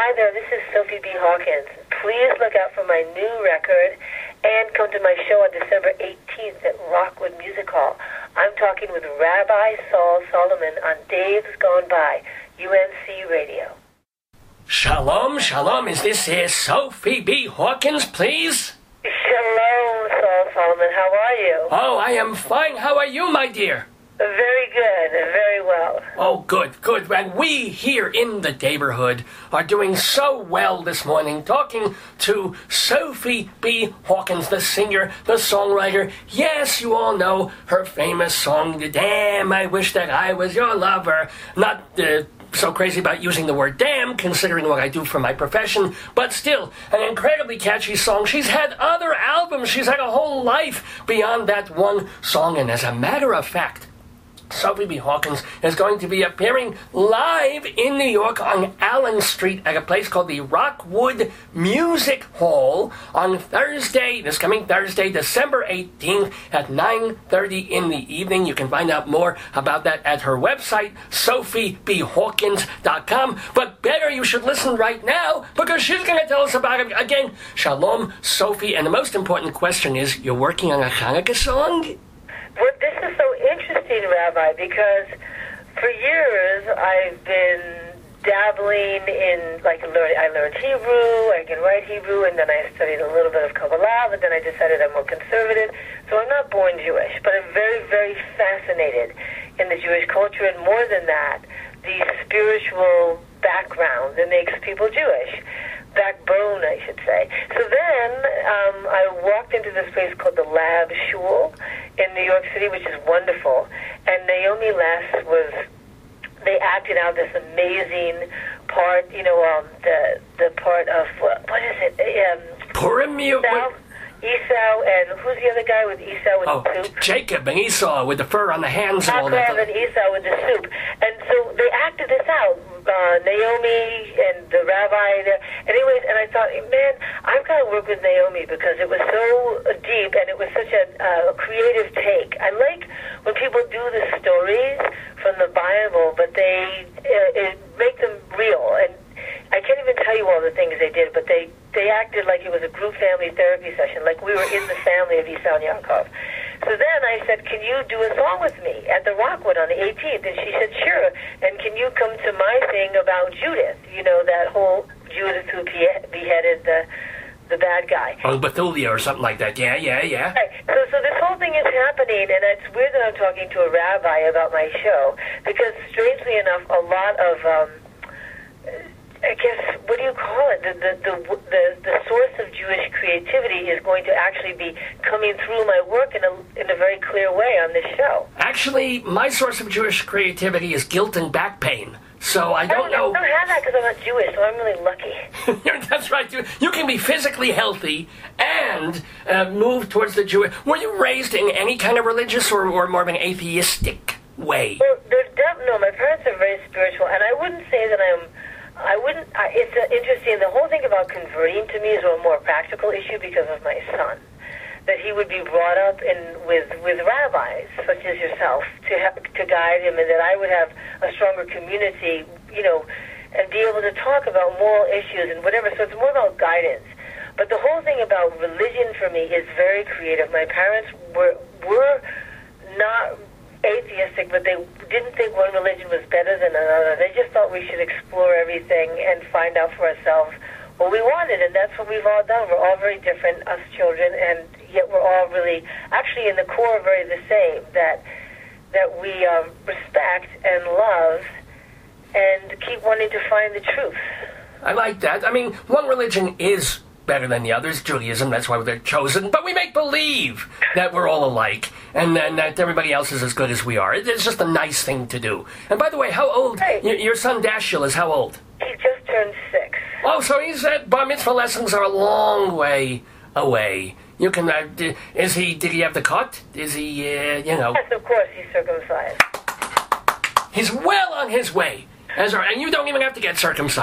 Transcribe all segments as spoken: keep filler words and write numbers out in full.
Hi there, this is Sophie B. Hawkins. Please look out for my new record and come to my show on December eighteenth at Rockwood Music Hall. I'm talking with Rabbi Saul Solomon on Dave's Gone By, U N C Radio. Shalom, shalom. Is this uh, Sophie B. Hawkins, please? Shalom, Saul Solomon. How are you? Oh, I am fine. How are you, my dear? Very good, very well. Oh, good, good. And we here in the neighborhood are doing so well this morning, talking to Sophie B. Hawkins, the singer, the songwriter. Yes, you all know her famous song, Damn, I Wish That I Was Your Lover. Not uh, so crazy about using the word damn, considering what I do for my profession, but still, an incredibly catchy song. She's had other albums. She's had a whole life beyond that one song. And as a matter of fact, Sophie B. Hawkins is going to be appearing live in New York on Allen Street at a place called the Rockwood Music Hall on Thursday, this coming Thursday, December eighteenth at nine thirty in the evening. You can find out more about that at her website, sophie b hawkins dot com. But better, you should listen right now because she's going to tell us about it. Again, shalom, Sophie. And the most important question is, you're working on a Hanukkah song? Well, this is so interesting, Rabbi, because for years I've been dabbling in, like, learning. I learned Hebrew, I can write Hebrew, and then I studied a little bit of Kabbalah, but then I decided I'm more conservative. So I'm not born Jewish, but I'm very, very fascinated in the Jewish culture, and more than that, the spiritual background that makes people Jewish. Backbone, I should say. So then um, I walked into this place called the Lab Shul in New York City, which is wonderful. And Naomi Les was, they acted out this amazing part, you know, um, the the part of, what, what is it? Um, Purim? You, Esau, Esau, and who's the other guy with Esau with oh, the soup? Jacob and Esau with the fur on the hands and all that. Jacob and Esau with the soup. And so they acted this out. Uh, Naomi and the rabbi there. Anyways, and I thought, man, I've got to work with Naomi because it was so deep and it was such a uh, creative take. I like when people do the stories from the Bible, but they uh, it make them real. And I can't even tell you all the things they did, but they, they acted like it was a group family therapy session, like we were in the family of Esau and Yaakov. So then I said, can you do a song with me at the Rockwood on the eighteenth? And she said, sure. And can you come to my thing about Judith? You know, that whole Judith who beheaded the the bad guy. Oh, Bethulia or something like that. Yeah, yeah, yeah. Right. So, so this whole thing is happening, and it's weird that I'm talking to a rabbi about my show, because strangely enough, a lot of... Um, I guess, what do you call it? The, the the the the source of Jewish creativity is going to actually be coming through my work in a in a very clear way on this show. Actually, my source of Jewish creativity is guilt and back pain. So I don't I don't, know. I don't have that because I'm not Jewish, so I'm really lucky. That's right. You, you can be physically healthy and uh, move towards the Jewish. Were you raised in any kind of religious or, or more of an atheistic way? Well, there's def- no, my parents are very spiritual, and I wouldn't say that I'm. I wouldn't. I, it's uh, interesting. The whole thing about converting to me is a more practical issue because of my son. That he would be brought up in with with rabbis such as yourself to ha- to guide him, and that I would have a stronger community, you know, and be able to talk about moral issues and whatever. So it's more about guidance. But the whole thing about religion for me is very creative. My parents were were not atheistic, but they didn't think one religion was better than another. They just thought we should explore everything and find out for ourselves what we wanted, and that's what we've all done. We're all very different, us children, and yet we're all really, actually in the core, very the same, that that we um, respect and love and keep wanting to find the truth. I like that. I mean, one religion is better than the others, Judaism, that's why they're chosen, but we make believe that we're all alike, and, and that everybody else is as good as we are. It's just a nice thing to do. And by the way, how old, hey. your, your son Dashiell is how old? He just turned six. Oh, so he's at bar mitzvah lessons are a long way away. You can, uh, d- is he, did he have the cut? Is he, uh, you know? Yes, of course, he's circumcised. He's well on his way. As are, and you don't even have to get circumcised.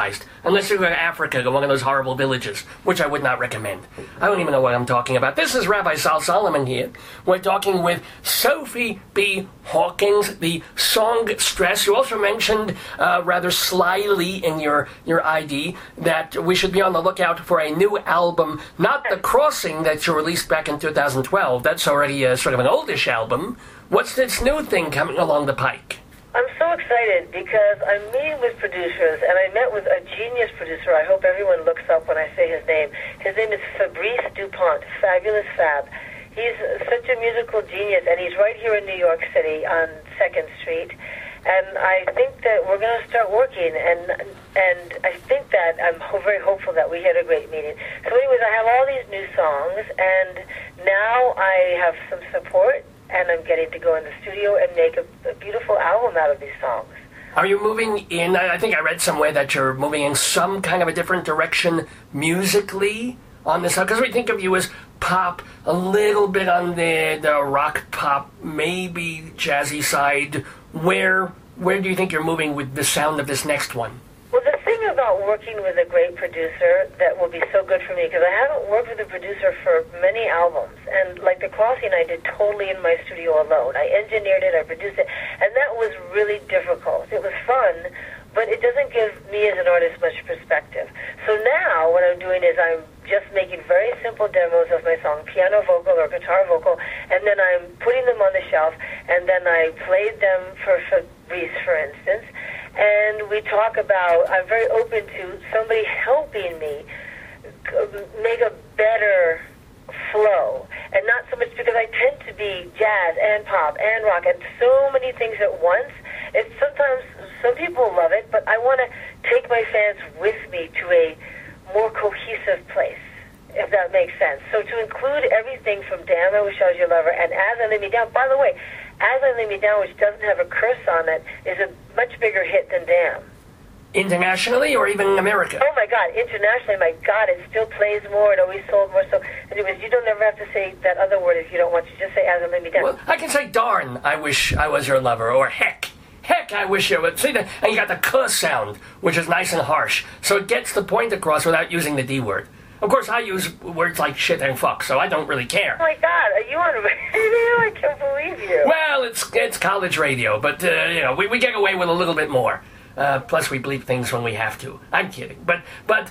unless you go to Africa, to one of those horrible villages, which I would not recommend. I don't even know what I'm talking about. This is Rabbi Sal Solomon here. We're talking with Sophie B. Hawkins, the songstress. You also mentioned uh, rather slyly in your, your I D that we should be on the lookout for a new album, not The Crossing that you released back in two thousand twelve. That's already uh, sort of an oldish album. What's this new thing coming along the pike? I'm so excited because I'm meeting with producers, and I met with a genius producer. I hope everyone looks up when I say his name. His name is Fabrice Dupont, Fabulous Fab. He's such a musical genius, and he's right here in New York City on second Street. And I think that we're going to start working, and and I think that I'm ho- very hopeful that we had a great meeting. So anyways, I have all these new songs, and now I have some support, and I'm getting to go in the studio and make a, a beautiful album out of these songs. Are you moving in, I think I read somewhere that you're moving in some kind of a different direction musically on this? Because we think of you as pop, a little bit on the, the rock pop, maybe jazzy side. Where, where do you think you're moving with the sound of this next one? Well, the thing about working with a great producer that will be so good for me, because I haven't worked with a producer for many albums, and like The Crossing I did totally in my studio alone. I engineered it, I produced it, and that was really difficult. It was fun, but it doesn't give me as an artist much perspective. So now what I'm doing is I'm just making very simple demos of my song, piano vocal or guitar vocal, and then I'm putting them on the shelf, and then I played them for Fabrice, for instance, and we talk about, I'm very open to somebody helping me make a better flow, and not so much because I tend to be jazz and pop and rock and so many things at once. It's sometimes, some people love it, but I want to take my fans with me to a more cohesive place, if that makes sense. So to include everything from Damn, I Wish I Was Your Lover and As I Lay Me Down, by the way, As I Lay Me Down, which doesn't have a curse on it, is a much bigger hit than Damn. Internationally or even in America? Oh my God, internationally, my God, it still plays more, it always sold more. So anyways, you don't ever have to say that other word if you don't want to. Just say As I Lay Me Down. Well, I can say darn, I wish I was your lover, or heck. Heck, I wish you would. See that? And you got the cuh sound, which is nice and harsh. So it gets the point across without using the D word. Of course, I use words like shit and fuck, so I don't really care. Oh my God, are you on radio? I can't believe you. Well, it's it's college radio, but, uh, you know, we, we get away with a little bit more. Uh, plus, we bleep things when we have to. I'm kidding. But, but...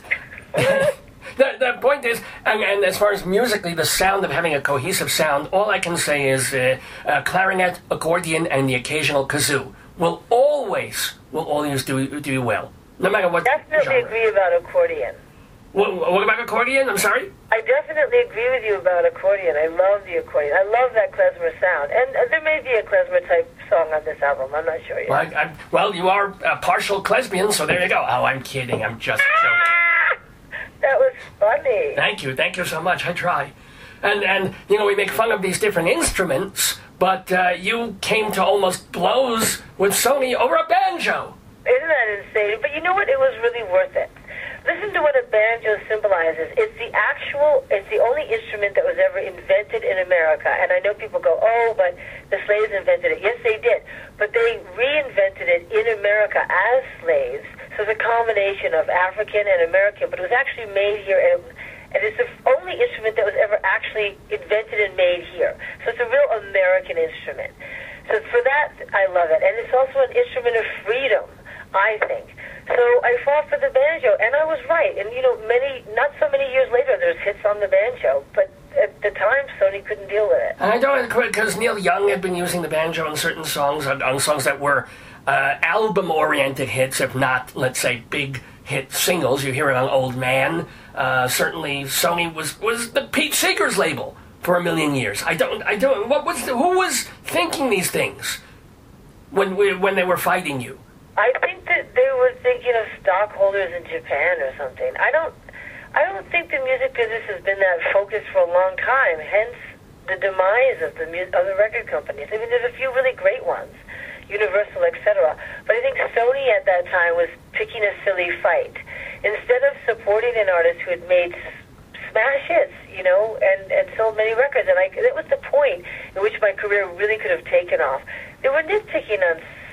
The, the point is, and, and as far as musically, the sound of having a cohesive sound, all I can say is uh, uh, clarinet, accordion, and the occasional kazoo will always, will always do, do you well, no matter what Definitely genre. agree about accordion. What, what about accordion? I'm sorry? I definitely agree with you about accordion. I love the accordion. I love that klezmer sound. And uh, there may be a klezmer-type song on this album. I'm not sure yet. Well, I, I, well you are a partial lesbian, so there you go. Oh, I'm kidding. I'm just joking. That was funny. Thank you. Thank you so much. I try. And, and you know, we make fun of these different instruments, but uh, you came to almost blows with Sony over a banjo. Isn't that insane? But you know what? It was really worth it. Listen to what a banjo symbolizes. It's the actual, it's the only instrument that was ever invented in America. And I know people go, oh, but the slaves invented it. Yes, they did. But they reinvented it in America as slaves. So it's a combination of African and American, but it was actually made here. And, and it's the only instrument that was ever actually invented and made here. So it's a real American instrument. So for that, I love it. And it's also an instrument of freedom, I think. So I fought for the banjo, and I was right. And, you know, many, not so many years later, there's hits on the banjo, but at the time, Sony couldn't deal with it. I don't, because Neil Young had been using the banjo in certain songs, on, on songs that were uh, album-oriented hits, if not, let's say, big hit singles. You hear it on Old Man. Uh, certainly, Sony was, was the Pete Seeger's label for a million years. I don't, I don't, what was, the, who was thinking these things when we, when they were fighting you? I think that they were thinking of stockholders in Japan or something. I don't I don't think the music business has been that focused for a long time, hence the demise of the mu- of the record companies. I mean, there's a few really great ones, Universal, et cetera. But I think Sony at that time was picking a silly fight. Instead of supporting an artist who had made smash hits, you know, and, and sold many records, and I, that was the point in which my career really could have taken off. They were nitpicking on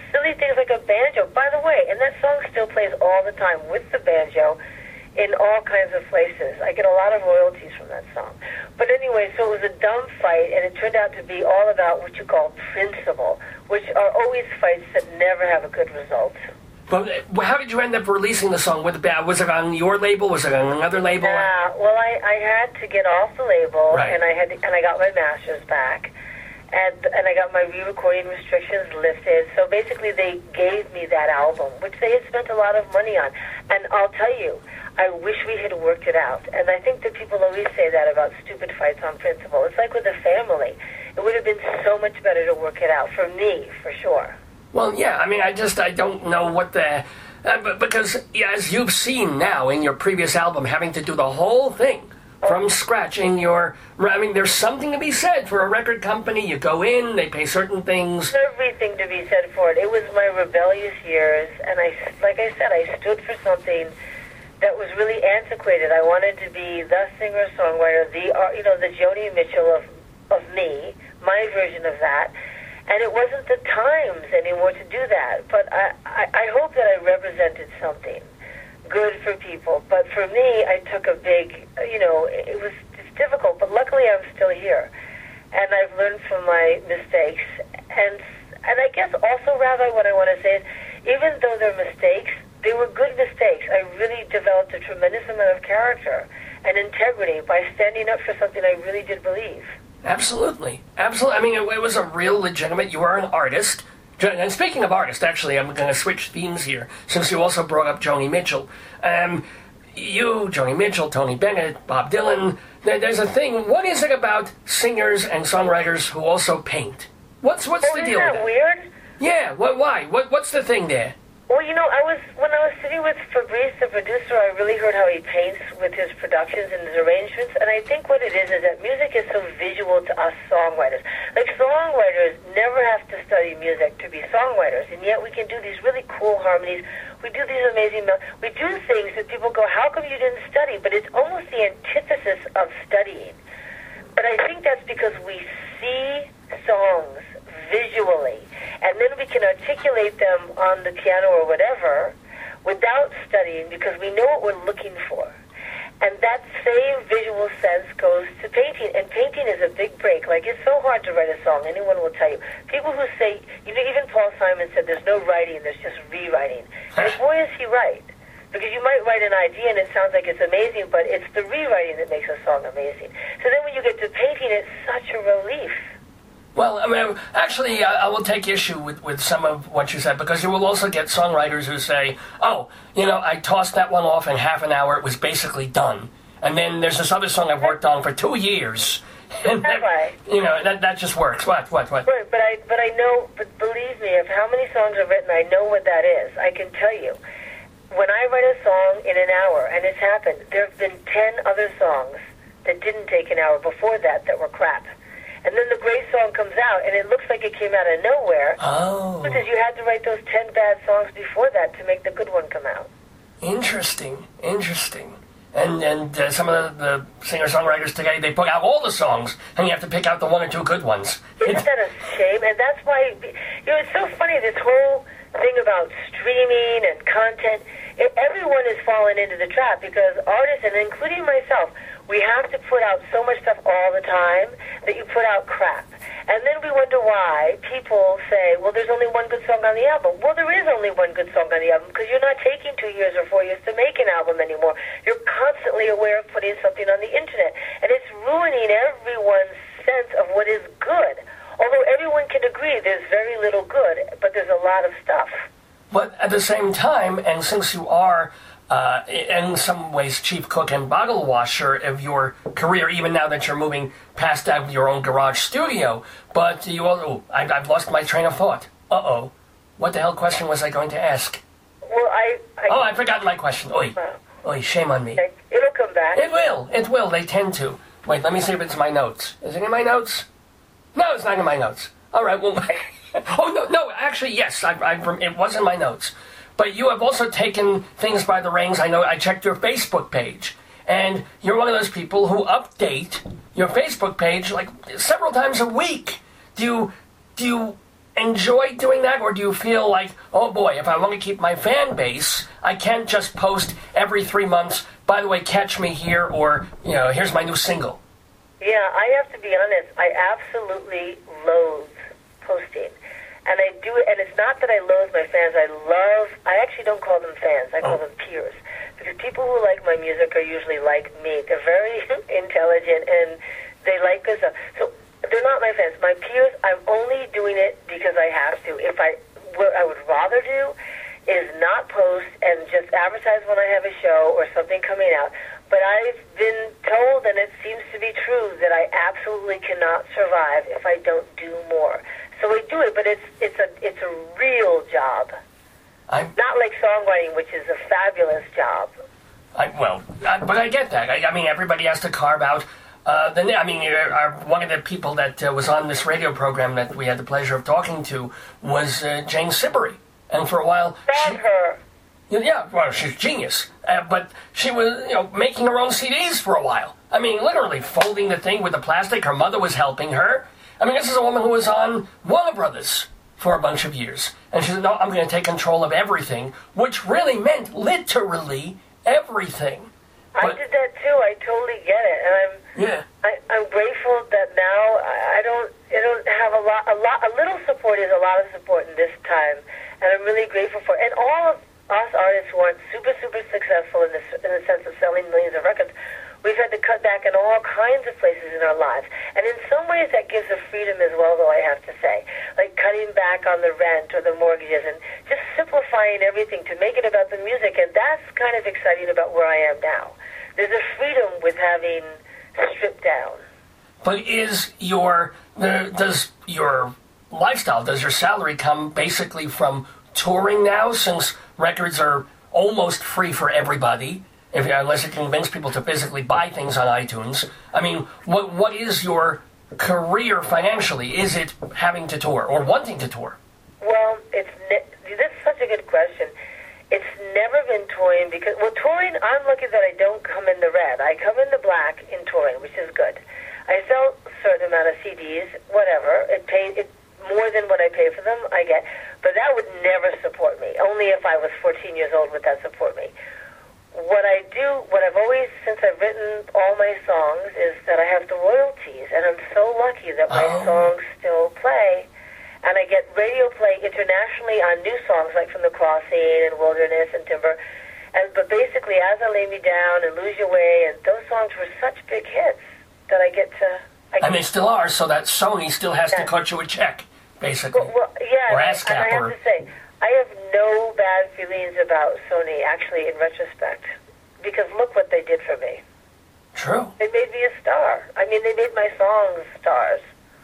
silly things like a banjo. By the way, and that song still plays all the time with the banjo in all kinds of places. I get a lot of royalties from that song. But anyway, so it was a dumb fight, and it turned out to be all about what you call principle, which are always fights that never have a good result. But uh, how did you end up releasing the song? With the, was it on your label? Was it on another label? Uh, well, I, I had to get off the label, right. and I had to, and I got my masters back, and and I got my re-recording restrictions lifted. So basically, they gave me that album, which they had spent a lot of money on. And I'll tell you, I wish we had worked it out. And I think that people always say that about stupid fights on principle. It's like with a family. It would have been so much better to work it out, for me, for sure. Well, yeah, I mean, I just, I don't know what the, uh, but because, yeah, as you've seen now in your previous album, having to do the whole thing from scratch in your, I mean, there's something to be said for a record company. You go in, they pay certain things. There's everything to be said for it. It was my rebellious years, and I, like I said, I stood for something that was really antiquated. I wanted to be the singer-songwriter, the, uh, you know, the Joni Mitchell of, of me, my version of that. And it wasn't the times anymore to do that. But I, I, I hope that I represented something good for people. But for me, I took a big, you know, it was it's difficult. But luckily, I'm still here. And I've learned from my mistakes. And, and I guess also, Rabbi, what I want to say is, even though they're mistakes, they were good mistakes. I really developed a tremendous amount of character and integrity by standing up for something I really did believe. Absolutely. Absolutely. I mean, it, it was a real legitimate, you are an artist. And speaking of artists, actually, I'm going to switch themes here, since you also brought up Joni Mitchell. Um, you, Joni Mitchell, Tony Bennett, Bob Dylan, there, there's a thing. What is it about singers and songwriters who also paint? What's what's oh, the isn't deal that with that? Weird? Yeah, what, why? What, what's the thing there? Well, you know, I was when I was sitting with Fabrice, the producer, I really heard how he paints with his productions and his arrangements, and I think what it is is that music is so visual to us songwriters. Like, songwriters never have to study music to be songwriters, and yet we can do these really cool harmonies. We do these amazing, mel- we do things that people go, how come you didn't study? But it's almost the antithesis of studying. But I think that's because we see songs visually, and then we can articulate them on the piano or whatever without studying because we know what we're looking for. And that same visual sense goes to painting, and painting is a big break. Like, it's so hard to write a song, anyone will tell you. People who say, you know, even Paul Simon said there's no writing, there's just rewriting. And boy, is he right. Because you might write an idea and it sounds like it's amazing, but it's the rewriting that makes a song amazing. So then when you get to painting, it's such a relief. Well, I mean, actually, I, I will take issue with, with some of what you said, because you will also get songwriters who say, oh, you know, I tossed that one off in half an hour, it was basically done. And then there's this other song I've worked on for two years. And That's right. You know, that that just works. What, what, what? Right, but I, but I know, but believe me, of how many songs are written, I know what that is. I can tell you. When I write a song in an hour, and it's happened, there have been ten other songs that didn't take an hour before that that were crap. And then the great song comes out, and it looks like it came out of nowhere. Oh. Because you had to write those ten bad songs before that to make the good one come out. Interesting, interesting. And and uh, some of the, the singer-songwriters today, they put out all the songs, and you have to pick out the one or two good ones. Isn't It's, that a shame? And that's why, you know, it's so funny, this whole thing about streaming and content. It, everyone has fallen into the trap because artists, and including myself, we have to put out so much stuff all the time that you put out crap. And then we wonder why people say, well, there's only one good song on the album. Well, there is only one good song on the album because you're not taking two years or four years to make an album anymore. You're constantly aware of putting something on the internet. And it's ruining everyone's sense of what is good. Although everyone can agree there's very little good, but there's a lot of stuff. but at the same time, and since you are, uh, in some ways, chief cook and bottle washer of your career, even now that you're moving past out of your own garage studio, but you all, oh, I, I've lost my train of thought. Uh-oh. What the hell question was I going to ask? Well, I... I Oh, I've forgotten my question. Oi. Oi, shame on me. It'll come back. It will. It will. They tend to. Wait, let me see if it's my notes. Is it in my notes? No, it's not in my notes. All right, well... oh, no, no, actually, yes, I, I, it was in my notes. But you have also taken things by the reins. I know I checked your Facebook page, and you're one of those people who update your Facebook page like several times a week. Do you, do you enjoy doing that, or do you feel like, oh boy, if I want to keep my fan base, I can't just post every three months, by the way, catch me here, or, you know, here's my new single? Yeah, I have to be honest, I absolutely loathe posting. And I do it, and it's not that I loathe my fans, I love, I actually don't call them fans, I call oh. them peers. Because people who like my music are usually like me. They're very intelligent, and they like good stuff. So they're not my fans. My peers, I'm only doing it because I have to. If I, what I would rather do is not post and just advertise when I have a show or something coming out. But I've been told, and it seems to be true, that I absolutely cannot survive if I don't do more. So I do it, but it's it's a it's a real job. I'm not like songwriting, which is a fabulous job. I, well, I, but I get that. I, I mean, everybody has to carve out. Uh, the, I mean, uh, our, one of the people that uh, was on this radio program that we had the pleasure of talking to was uh, Jane Siberry, and for a while, Love her. Yeah, well, she's genius, uh, but she was, you know, making her own C Ds for a while. I mean, literally folding the thing with the plastic. Her mother was helping her. I mean, this is a woman who was on Warner Brothers for a bunch of years, and she said, "No, I'm going to take control of everything," which really meant literally everything. I did that too. I totally get it, and I'm yeah. I, I'm grateful that now I, I don't I don't have a lot a lot a little support is a lot of support in this time, and I'm really grateful for it. And all of us artists who aren't super super successful in this in the sense of selling millions of records, we've had to cut back in all kinds of places in our lives, and in some ways that gives us freedom as well. Though I have to say, like cutting back on the rent or the mortgages, and just simplifying everything to make it about the music, and that's kind of exciting about where I am now. There's a freedom with having stripped down. But is your the, does your lifestyle, does your salary come basically from touring now, since records are almost free for everybody, if unless you convince people to physically buy things on iTunes? I mean, what what is your career financially? Is it having to tour or wanting to tour? Well, it's ne- that's such a good question. It's never been touring because, well, touring, I'm lucky that I don't come in the red. I come in the black in touring, which is good. I sell a certain amount of C Ds, whatever. It pays it more than what I pay for them, I get. But that would never support me. Only if I was fourteen years old would that support me. What I do, what I've always, since I've written all my songs, is that I have the royalties. And I'm so lucky that my oh. songs still play. And I get radio play internationally on new songs like From the Crossing and Wilderness and Timber. And but basically, As I Lay Me Down and Lose Your Way, and those songs were such big hits that I get to... I and they still are, so that Sony still has yeah. to cut you a check, basically. Well, well, yeah, or and, ASCAP, and I have or... to say, I have no bad feelings about Sony, actually, in retrospect. Because look what they did for me. True. They made me a star. I mean, they made my songs stars.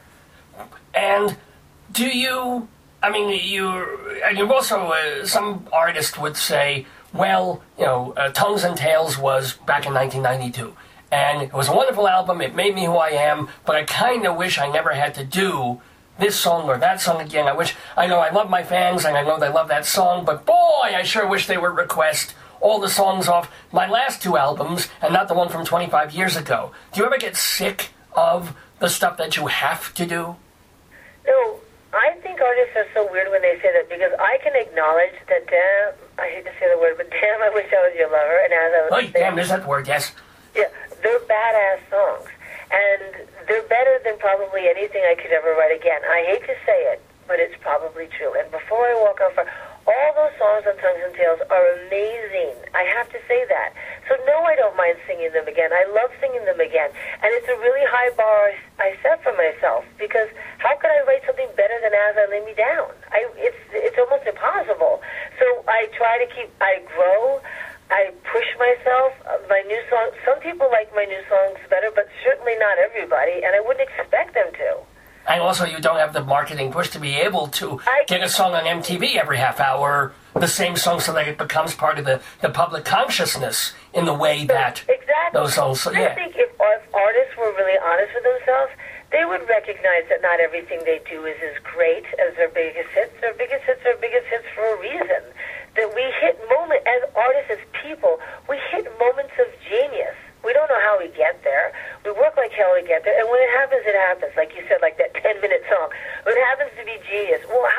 And... do you, I mean, you, and you've also, uh, some artists would say, well, you know, uh, Tongues and Tales was back in nineteen ninety-two, and it was a wonderful album, it made me who I am, but I kind of wish I never had to do this song or that song again. I wish, I know I love my fans, and I know they love that song, but boy, I sure wish they would request all the songs off my last two albums, and not the one from twenty-five years ago. Do you ever get sick of the stuff that you have to do? No. I think artists are so weird when they say that, because I can acknowledge that, damn, I hate to say the word, but damn, I wish I was your lover. And as I was oh, saying, damn, there's that word, yes. Yeah, they're badass songs. And they're better than probably anything I could ever write again. I hate to say it, but it's probably true. And before I walk off, all those songs on Tongues and Tales are amazing. I have to say that. So no, I don't mind singing them again. I love singing them again. And it's a really high bar I set for myself, because how could I write something better than As I Lay Me Down? I, it's it's almost impossible. So I try to keep, I grow, I push myself. Uh, my new songs, some people like my new songs better, but certainly not everybody, and I wouldn't expect them to. And also, you don't have the marketing push to be able to I, get a song on M T V every half hour, the same song, so that it becomes part of the, the public consciousness in the way that exactly. those songs... So, yeah. I think if, if artists were really honest with themselves, they would recognize that not everything they do is as great as their biggest hits. Their biggest hits are biggest hits for a reason. That we hit moment as artists, as people, we hit moments of genius. We don't know how we get there. We work like hell to get there. And when it happens, it happens. Like you said, like that ten-minute song. When it happens to be genius, well,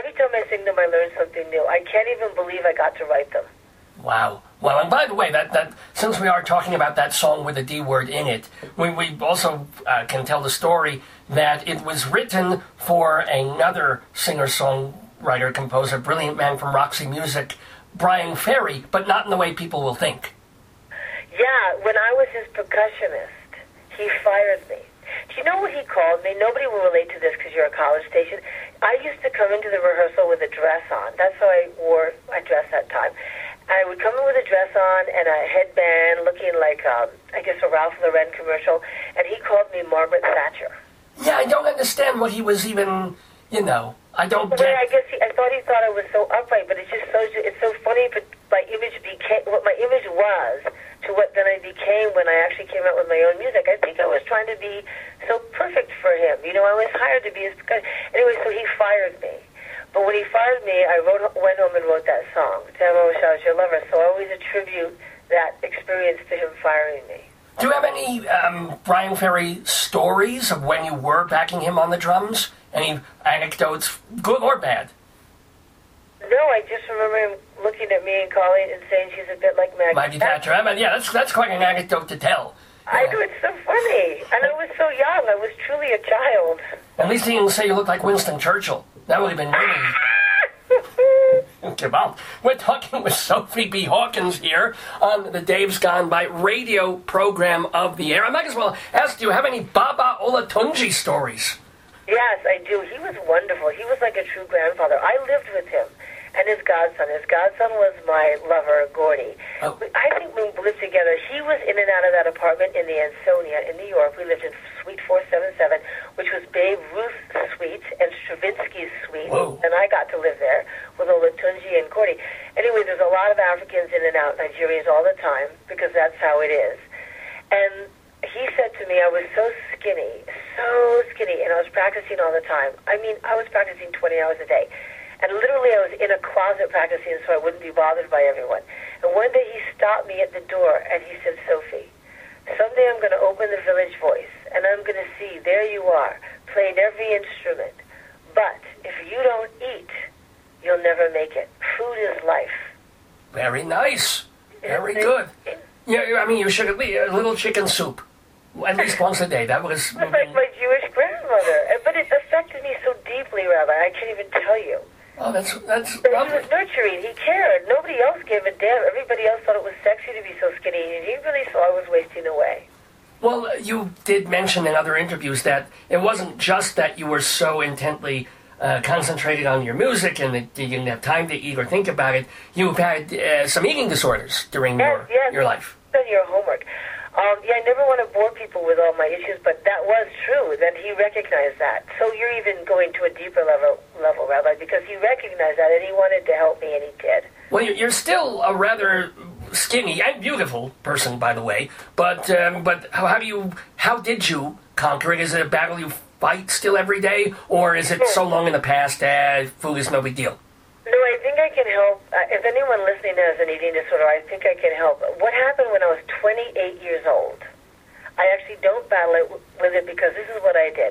every time I sing them, I learn something new. I can't even believe I got to write them. Wow. Well, and by the way, that, that since we are talking about that song with the D word in it, we, we also uh, can tell the story that it was written for another singer-songwriter, composer, brilliant man from Roxy Music, Bryan Ferry, but not in the way people will think. Yeah, when I was his percussionist, he fired me. Do you know what he called me? Nobody will relate to this because you're a college station. I used to come into the rehearsal with a dress on. That's how I wore my dress that time. I would come in with a dress on and a headband looking like, um, I guess, a Ralph Lauren commercial, and he called me Margaret Thatcher. Yeah, I don't understand what he was even, you know, I don't well, get... I guess he, I thought he thought I was so upright, but it's just so, it's so funny, but my image became, what my image was to what then I became when I actually came out with my own music. I think I was trying to be so perfect for him. You know, I was hired to be his... Anyway, so he fired me. But when he fired me, I wrote, went home and wrote that song, Damn, I Wish I Was Your Lover. So I always attribute that experience to him firing me. Do you have any um, Bryan Ferry stories of when you were backing him on the drums? Any anecdotes, good or bad? No, I just remember him looking at me and calling and saying she's a bit like Maggie, Maggie Thatcher. I mean, yeah, that's that's quite an anecdote to tell. I know, it's so funny. And I was so young. I was truly a child. At least he didn't say you look like Winston Churchill. That would have been really... Okay, well, we're talking with Sophie B. Hawkins here on the Dave's Gone By radio program of the air. I might as well ask, do you have any Baba Olatunji stories? Yes, I do. He was wonderful. He was like a true grandfather. I lived with him and his godson. His godson was my lover, Gordy. Oh. I think we lived together. He was in and out of that apartment in the Ansonia in New York. We lived in Suite four seventy-seven, which was Babe Ruth's suite and Stravinsky's suite. Whoa. And I got to live there with Olatunji and Gordy. Anyway, there's a lot of Africans in and out, Nigerians all the time, because that's how it is. And he said to me, I was so skinny, so skinny, and I was practicing all the time. I mean, I was practicing twenty hours a day. And literally I was in a closet practicing so I wouldn't be bothered by everyone. And one day he stopped me at the door and he said, Sophie, someday I'm going to open the Village Voice and I'm going to see, there you are, playing every instrument. But if you don't eat, you'll never make it. Food is life. Very nice. Very good. Yeah, I mean, you should eat a little chicken soup. At least once a day. That was... It's like my Jewish grandmother. But it affected me so deeply, Rabbi, I can't even tell you. Oh, that's that's But lovely. he was nurturing. He cared. Nobody else gave a damn. Everybody else thought it was sexy to be so skinny, and he really saw I was wasting away. Well, you did mention in other interviews that it wasn't just that you were so intently uh, concentrated on your music and that you didn't have time to eat or think about it. You've had uh, some eating disorders during Yes, your yes. your life. Done your homework. Um, yeah, I never want to bore people with all my issues, but that was true. That he recognized that. So you're even going to a deeper level, level, Rabbi, because he recognized that and he wanted to help me, and he did. Well, you're you're still a rather skinny and beautiful person, by the way. But um, but how have you? How did you conquer it? Is it a battle you fight still every day, or is it so long in the past that food is no big deal? No, I think I can help. Uh, if anyone listening has an eating disorder, I think I can help. What happened when I was twenty-eight years old? I actually don't battle it w- with it because this is what I did.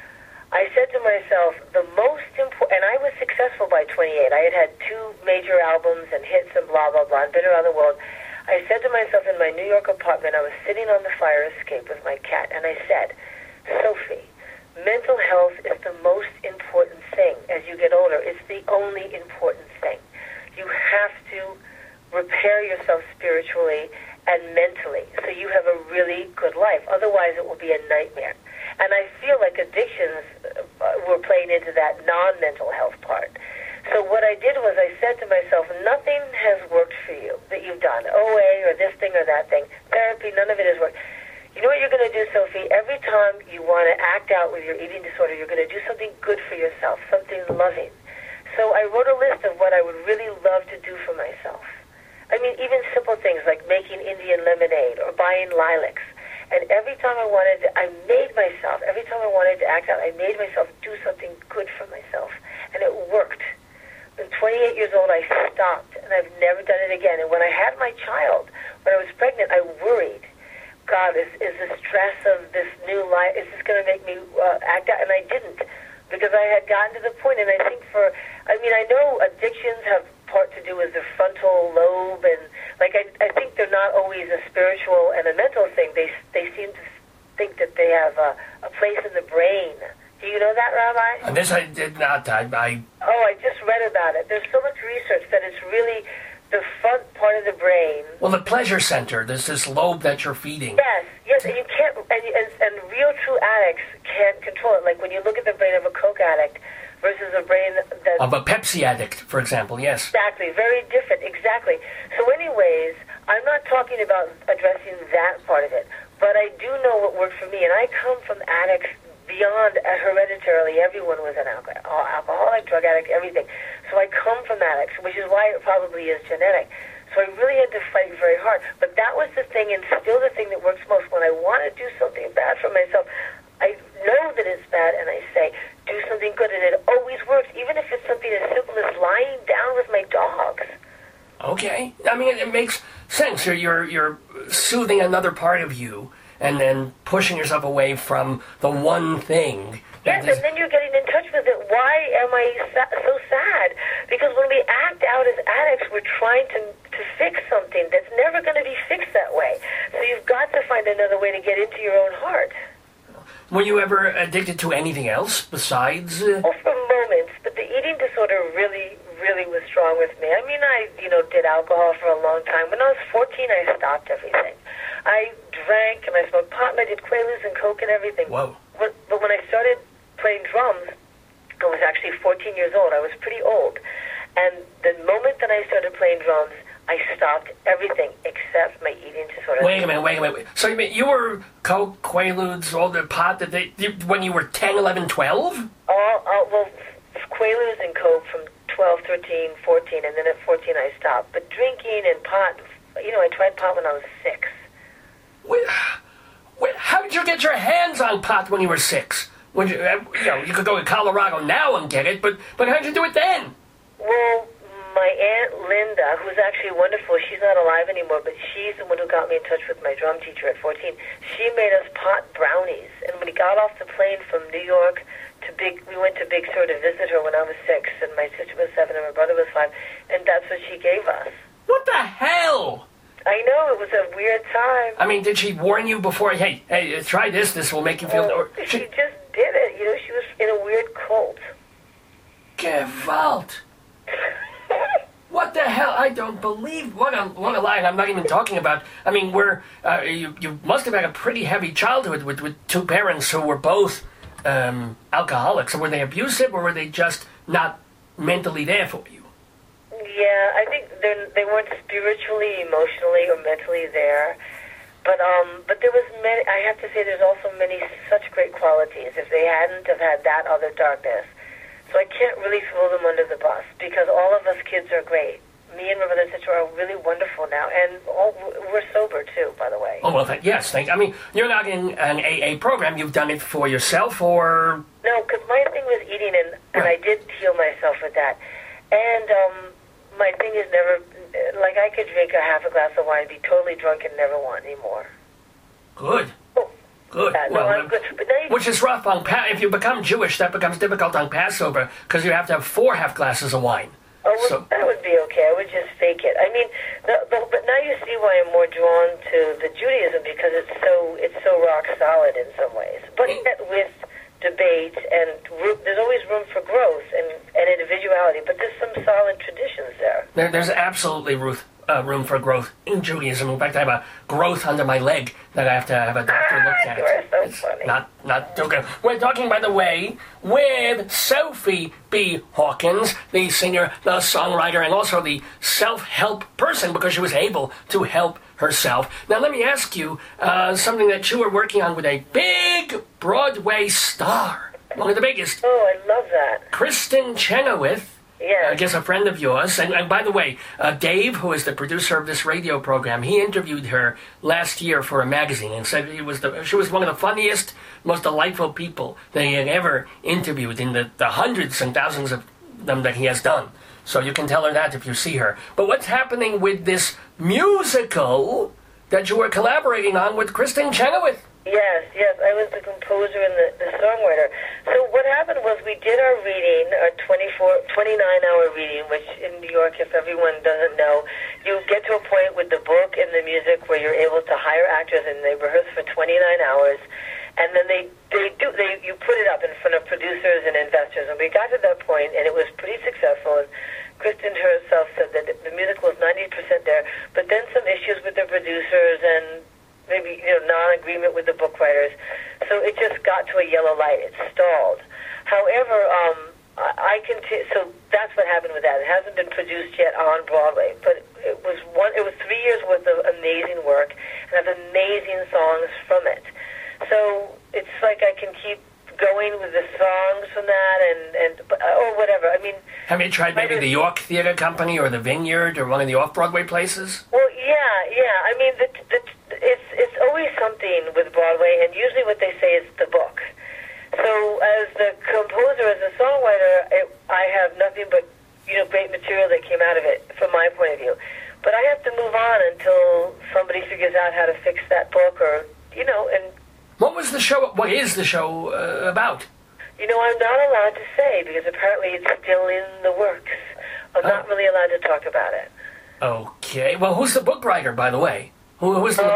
I said to myself, the most important, and I was successful by twenty-eight. I had had two major albums and hits and blah, blah, blah, and been around the world. I said to myself in my New York apartment, I was sitting on the fire escape with my cat, and I said, Sophie, mental health is the most important thing as you get older. It's the only important thing. You have to repair yourself spiritually and mentally so you have a really good life. Otherwise, it will be a nightmare. And I feel like addictions uh, were playing into that non-mental health part. So what I did was I said to myself, nothing has worked for you that you've done, O A or this thing or that thing, therapy, none of it has worked. You know what you're going to do, Sophie? Every time you want to act out with your eating disorder, you're going to do something good for yourself, something loving. So I wrote a list of what I would really love to do for myself. I mean, even simple things like making Indian lemonade or buying lilacs. And every time I wanted to, I made myself, every time I wanted to act out, I made myself do something good for myself. And it worked. At twenty-eight years old, I stopped, and I've never done it again. And when I had my child, when I was pregnant, I worried. God, is, is the stress of this new life, is this going to make me uh, act out? And I didn't, because I had gotten to the point, and I think for, I mean, I know addictions have part to do with the frontal lobe, and like I, I think they're not always a spiritual and a mental thing. They they seem to think that they have a, a place in the brain. Do you know that, Rabbi? And this I did not. I, I oh, I just read about it. There's so much research that it's really the front part of the brain. Well, the pleasure center. There's this lobe that you're feeding. Yes, yes, and you can't, and, and, and real true addicts can't control it. Like when you look at the brain of a Coke addict versus a brain that... Of a Pepsi addict, for example, yes. Exactly, very different, exactly. So anyways, I'm not talking about addressing that part of it, but I do know what worked for me, and I come from addicts beyond uh, hereditarily. Everyone was an alcohol, alcoholic, drug addict, everything. So I come from addicts, which is why it probably is genetic. So I really had to fight very hard. But that was the thing, and still the thing that works most. When I want to do something bad for myself, I know that it's bad, and I say, do something good, and it always works, even if it's something as simple as lying down with my dogs. Okay. I mean, it, it makes sense. You're, you're, you're soothing another part of you, and then pushing yourself away from the one thing. Yes, and then you're getting in touch with it. Why am I sa- so sad? Because when we act out as addicts, we're trying to to fix something that's never going to be fixed that way. So you've got to find another way to get into your own heart. Were you ever addicted to anything else besides... Uh... Oh, for moments, but the eating disorder really, really was strong with me. I mean, I, you know, did alcohol for a long time. When I was fourteen, I stopped everything. I drank and I smoked pot and I did Quaaludes and Coke and everything. Whoa. But, but when I started playing drums, I was actually fourteen years old. I was pretty old. And the moment that I started playing drums, I stopped everything except my eating disorder. Wait a minute, wait a minute. So you mean you were Coke, Quaaludes, all the pot that they, you, when you were ten, eleven, twelve? All, all, well, Quaaludes and Coke from twelve, thirteen, fourteen, and then at fourteen I stopped. But drinking and pot, you know, I tried pot when I was six. Wait, wait, how did you get your hands on pot when you were six? When you, you know, you could go to Colorado now and get it, but, but how did you do it then? Well, my Aunt Linda, who's actually wonderful, she's not alive anymore, but she's the one who got me in touch with my drum teacher at fourteen. She made us pot brownies, and when we got off the plane from New York to Big, we went to Big Sur to visit her when I was six, and my sister was seven, and my brother was five, and that's what she gave us. What the hell? I know, it was a weird time. I mean, did she warn you before, hey, hey, try this, this will make you feel... Well, or, she, she just did it, you know, she was in a weird cult. Gewalt. What the hell? I don't believe what a what a lie. And I'm not even talking about. I mean, we're uh, you you must have had a pretty heavy childhood with, with two parents who were both um, alcoholics. Were they abusive, or were they just not mentally there for you? Yeah, I think they they weren't spiritually, emotionally, or mentally there. But um, but there was many. I have to say, there's also many such great qualities. If they hadn't have had that other darkness. So I can't really throw them under the bus because all of us kids are great. Me and my brother and sister are really wonderful now, and all, we're sober too, by the way. Oh well, thank, yes, thank. I mean, you're not in an A A program. You've done it for yourself, or no? Because my thing was eating, and and right. I did heal myself with that. And um, my thing is never like I could drink a half a glass of wine, be totally drunk, and never want any more. Good. Oh. Good. Yeah, well, no, I'm good. But now you, which is rough on pa- if you become Jewish, that becomes difficult on Passover because you have to have four half glasses of wine. Oh, well, so. that would be okay. I would just fake it. I mean, the, the, but now you see why I'm more drawn to the Judaism because it's so it's so rock solid in some ways. But yet with debate and room, there's always room for growth and, and individuality. But there's some solid traditions there. there there's absolutely Ruth. Uh, room for growth in Judaism. In fact, I have a growth under my leg that I have to have a doctor ah, look at. You are so it's funny. Not, not too good. We're talking, by the way, with Sophie B. Hawkins, the singer, the songwriter, and also the self-help person because she was able to help herself. Now, let me ask you uh, something that you were working on with a big Broadway star, one of the biggest. Oh, I love that. Kristin Chenoweth. Yeah. I guess a friend of yours. And, and by the way, uh, Dave, who is the producer of this radio program, he interviewed her last year for a magazine and said it was the, she was one of the funniest, most delightful people that he had ever interviewed in the, the hundreds and thousands of them that he has done. So you can tell her that if you see her. But what's happening with this musical that you were collaborating on with Kristin Chenoweth? Yes, yes, I was the composer and the, the songwriter. So what happened was we did our reading, our twenty-four, twenty-nine hour reading, which in New York, if everyone doesn't know, you get to a point with the book and the music where you're able to hire actors and they rehearse for twenty-nine hours, and then they, they do, they you put it up in front of producers and investors, and we got to that point and it was pretty successful. And Kristen herself said that the music was ninety percent there, but then some issues with the producers and maybe, you know, non-agreement with the book writers. So it just got to a yellow light. It stalled. However, um, I, I can t- so that's what happened with that. It hasn't been produced yet on Broadway, but it was one. It was three years worth of amazing work and of amazing songs from it. So it's like I can keep going with the songs from that and, and or whatever. I mean, have you tried maybe the York Theatre Company or the Vineyard or one of the off-Broadway places? Well, yeah, yeah. I mean, the, the, it's it's always something with Broadway, and usually what they say is the book. So as the composer, as a songwriter, it, I have nothing but, you know, great material that came out of it from my point of view. But I have to move on until somebody figures out how to fix that book, or, you know, and... What was the show, what is the show uh, about? You know, I'm not allowed to say, because apparently it's still in the works. I'm oh. not really allowed to talk about it. Okay. Well, who's the book writer, by the way? Who, who's the... Oh,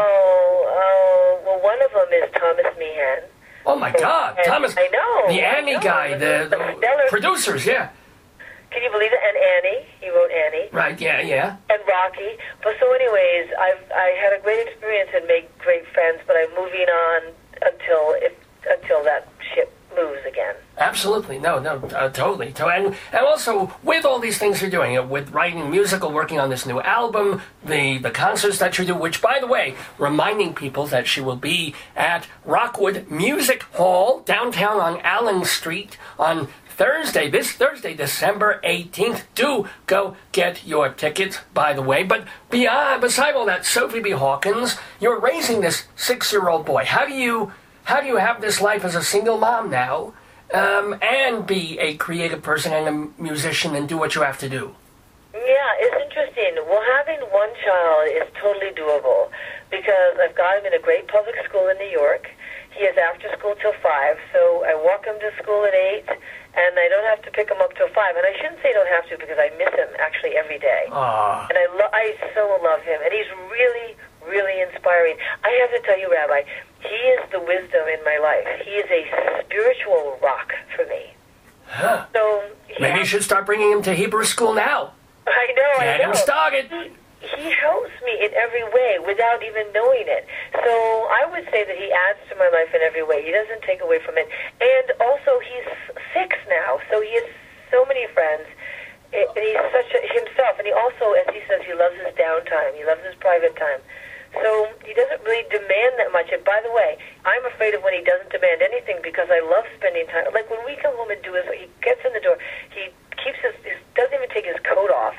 oh, well, one of them is Thomas Meehan. Oh, my God. And Thomas. I know. The Annie know. guy, the, the, the producers, yeah. Can you believe it? And Annie. He wrote Annie. Right, yeah, yeah. And Rocky. But so anyways, I've I had a great experience and made great friends, but I'm moving on until if, until that ship moves again. Absolutely. No, no, uh, totally. To- and, and also, with all these things you're doing, uh, with writing musical, working on this new album, the, the concerts that you do, which, by the way, reminding people that she will be at Rockwood Music Hall, downtown on Allen Street, on Thursday, this Thursday, December eighteenth. Do go get your tickets, by the way. But beyond, beside all that, Sophie B. Hawkins, you're raising this six-year-old boy. How do you... How do you have this life as a single mom now, um, and be a creative person and a musician and do what you have to do? Yeah, it's interesting. Well, having one child is totally doable because I've got him in a great public school in New York. He is after school till five, so I walk him to school at eight, and I don't have to pick him up till five. And I shouldn't say don't have to because I miss him actually every day. Aww. And I lo- I so love him, and he's really, really inspiring. I have to tell you, Rabbi, he is the wisdom in my life. He is a spiritual rock for me. Huh. So maybe you should start bringing him to Hebrew school now. I know, Get I know. him started. He, he helps me in every way without even knowing it. So I would say that he adds to my life in every way. He doesn't take away from it. And also, he's six now, so he has so many friends. And he's such a, himself. And he also, as he says, he loves his downtime. He loves his private time. So he doesn't really demand that much. And by the way, I'm afraid of when he doesn't demand anything because I love spending time. Like when we come home and do his, he gets in the door, he keeps his, his doesn't even take his coat off.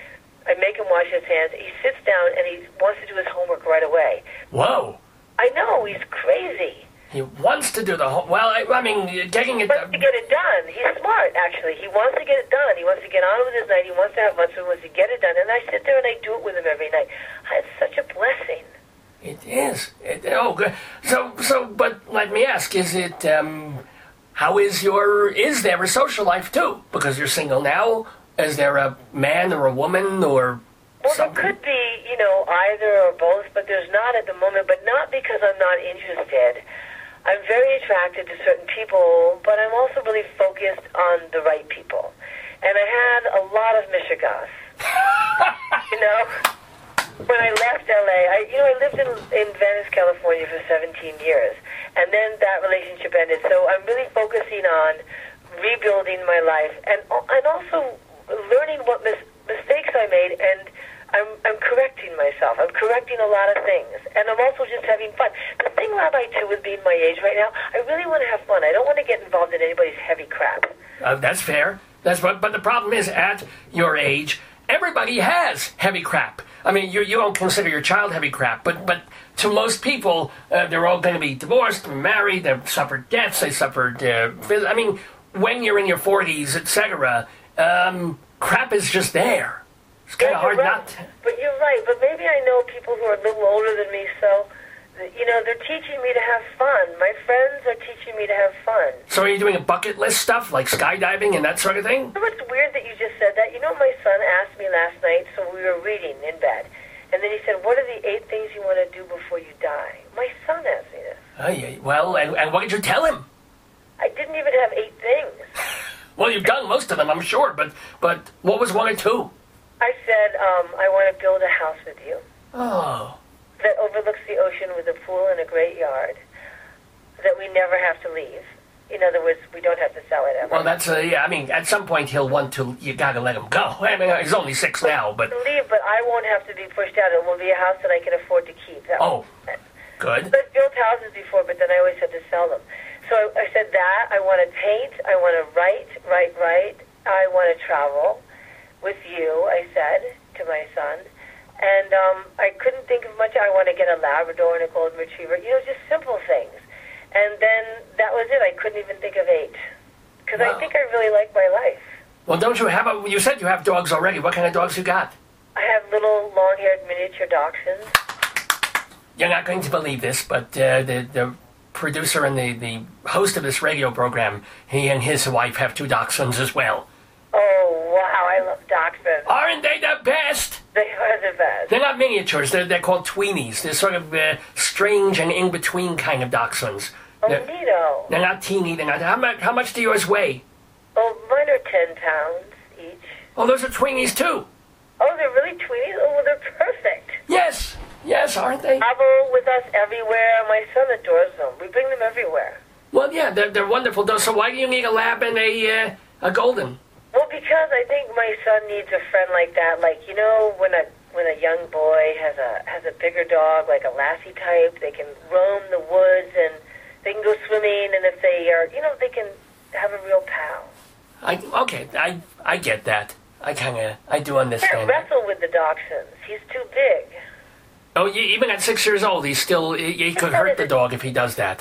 I make him wash his hands. He sits down and he wants to do his homework right away. Whoa. I know, he's crazy. He wants to do the whole... Well, I, I mean, getting it... He wants to get it done. He's smart, actually. He wants to get it done. He wants to get on with his night. He wants to have fun, so he wants to get it done. And I sit there and I do it with him every night. It's such a blessing. It is. It, oh, good. So, so, but let me ask, is it... Um, how is your... Is there a social life, too? Because you're single now. Is there a man or a woman or... Well, something? there could be, you know, either or both, but there's not at the moment. But not because I'm not interested. I'm very attracted to certain people, but I'm also really focused on the right people. And I had a lot of mishigas. You know, when I left L A, I, you know, I lived in, in Venice, California for seventeen years. And then that relationship ended. So I'm really focusing on rebuilding my life and, and also learning what mis- mistakes I made, and I'm, I'm correcting myself. I'm correcting a lot of things. And I'm also just having fun. The thing, Rabbi, too, with being my age right now, I really want to have fun. I don't want to get involved in anybody's heavy crap. Uh, that's fair. That's what, but the problem is, at your age, everybody has heavy crap. I mean, you you don't consider your child heavy crap, but but to most people, uh, they're all going to be divorced, married, they've suffered deaths, they suffered... Uh, I mean, when you're in your forties, et cetera, um, crap is just there. It's kind Yeah, of hard right. not to... But you're right. But maybe I know people who are a little older than me, so You know, they're teaching me to have fun. My friends are teaching me to have fun. So are you doing a bucket list stuff, like skydiving and that sort of thing? You know what's weird that you just said that? You know, my son asked me last night, so we were reading in bed, and then he said, what are the eight things you want to do before you die? My son asked me this. Oh, yeah. Well, and, and what did you tell him? I didn't even have eight things. Well, you've done most of them, I'm sure, but but what was one or two? I said, um, I want to build a house with you. Oh. That overlooks the ocean with a pool and a great yard. That we never have to leave. In other words, we don't have to sell it ever. Well, that's, uh, yeah, I mean, at some point he'll want to, you gotta let him go. I mean, he's only six now, but... To leave, but I won't have to be pushed out. It will be a house that I can afford to keep. That Oh, good. I've built houses before, but then I always had to sell them. So I, I said that. I want to paint. I want to write, write, write. I want to travel with you, I said to my son. And um, I couldn't think of much. I want to get a Labrador and a Golden Retriever. You know, just simple things. And then that was it. I couldn't even think of eight. Because Wow. I think I really like my life. Well, don't you have a... You said you have dogs already. What kind of dogs you got? I have little long-haired miniature dachshunds. You're not going to believe this, but uh, the, the producer and the, the host of this radio program, he and his wife have two dachshunds as well. Oh, wow. I love dachshunds. Aren't they the best? They are the best. They're not miniatures. They're, they're called tweenies. They're sort of uh, strange and in-between kind of dachshunds. Oh, They're, neato. they're not teeny. They're not... How much, how much do yours weigh? Oh, mine are ten pounds each. Oh, those are tweenies, too. Oh, they're really tweenies? Oh, well, they're perfect. Yes. Yes, aren't they? Travel with us everywhere. My son adores them. We bring them everywhere. Well, yeah, they're, they're wonderful. Though. So why do you need a lab and a, uh, a golden? Well, because I think my son needs a friend like that. Like, you know, when a when a young boy has a has a bigger dog, like a Lassie type, they can roam the woods and they can go swimming. And if they are, you know, they can have a real pal. I okay, I I get that. I kind of I do Can't understand. that. wrestle with the dachshunds. He's too big. Oh, y- even at six years old, he's still he, he could hurt the dog if he does that.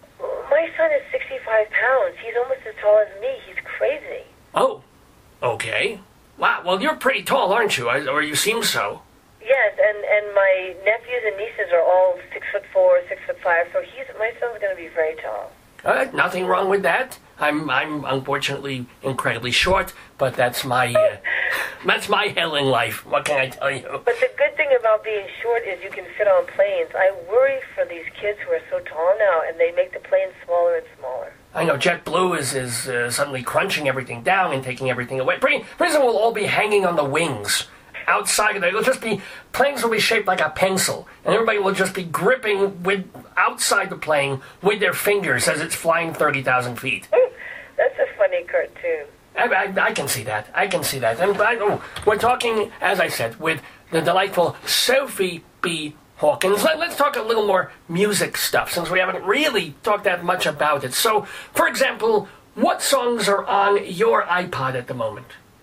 My son is sixty-five pounds. He's almost as tall as me. He's crazy. Oh, okay. Wow. Well, you're pretty tall, aren't you? Or or you seem so. Yes, and, and my nephews and nieces are all six foot four, six foot five. So he's my son's going to be very tall. Uh, nothing wrong with that. I'm I'm unfortunately incredibly short, but that's my uh, that's my hell in life. What can I tell you? But the good thing about being short is you can fit on planes. I worry for these kids who are so tall now, and they make the planes smaller and smaller. I know JetBlue is is uh, suddenly crunching everything down and taking everything away. Pretty, pretty soon we'll all be hanging on the wings. Outside of it, it'll just be, planes will be shaped like a pencil, and everybody will just be gripping with outside the plane with their fingers as it's flying thirty thousand feet. That's a funny cartoon. I, I, I can see that. I can see that. And I, oh, we're talking, as I said, with the delightful Sophie B. Hawkins. Let, let's talk a little more music stuff, since we haven't really talked that much about it. So, for example, what songs are on your iPod at the moment?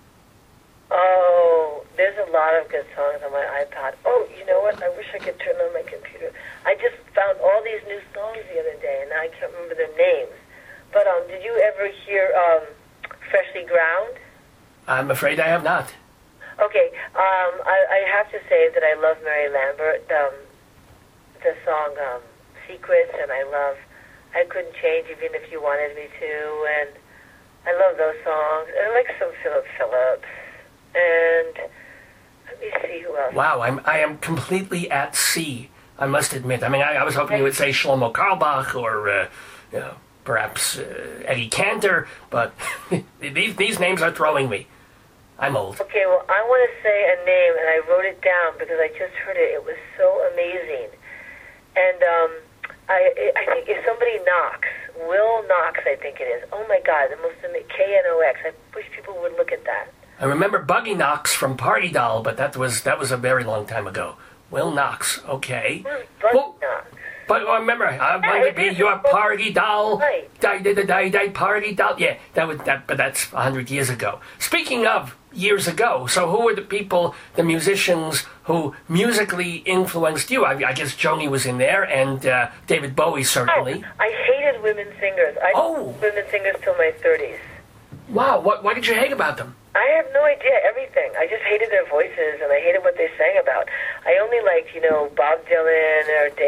Oh, there's a lot of good songs on my iPod. Oh, you know what? I wish I could turn on my computer. I just found all these new songs the other day, and I can't remember their names. But um, did you ever hear um, Freshly Ground? I'm afraid I have not. Okay, um, I, I have to say that I love Mary Lambert, um, the song um, Secrets, and I love I Couldn't Change Even If You Wanted Me To, and I love those songs. And I like some Philip Phillips, and let me see who else. Wow, I'm I am completely at sea, I must admit. I mean, I, I was hoping you would say Shlomo Karlbach or, uh, you know, perhaps uh, Eddie Cantor, but these these names are throwing me. I'm old. Okay, well, I want to say a name, and I wrote it down because I just heard it. It was so amazing. And um, I I think if somebody knocks, Will Knox, I think it is. Oh, my God, the most amazing, K N O X. I wish people would look at that. I remember Buggy Knox from Party Doll, but that was that was a very long time ago. Will Knox, okay. Who's Buggy Well, Knox? but uh, remember, I want to it be is. your party doll. Right. Die, die, die, die, die, party doll. Yeah, that was that, but that's a hundred years ago. Speaking of years ago, so who were the people, the musicians who musically influenced you? I, I guess Joni was in there, and uh, David Bowie certainly. Oh, I hated women singers. I Oh. hated women singers till my thirties. Wow, what what did you hate about them? I have no idea, everything. I just hated their voices, and I hated what they sang about. I only liked, you know, Bob Dylan or David Bowie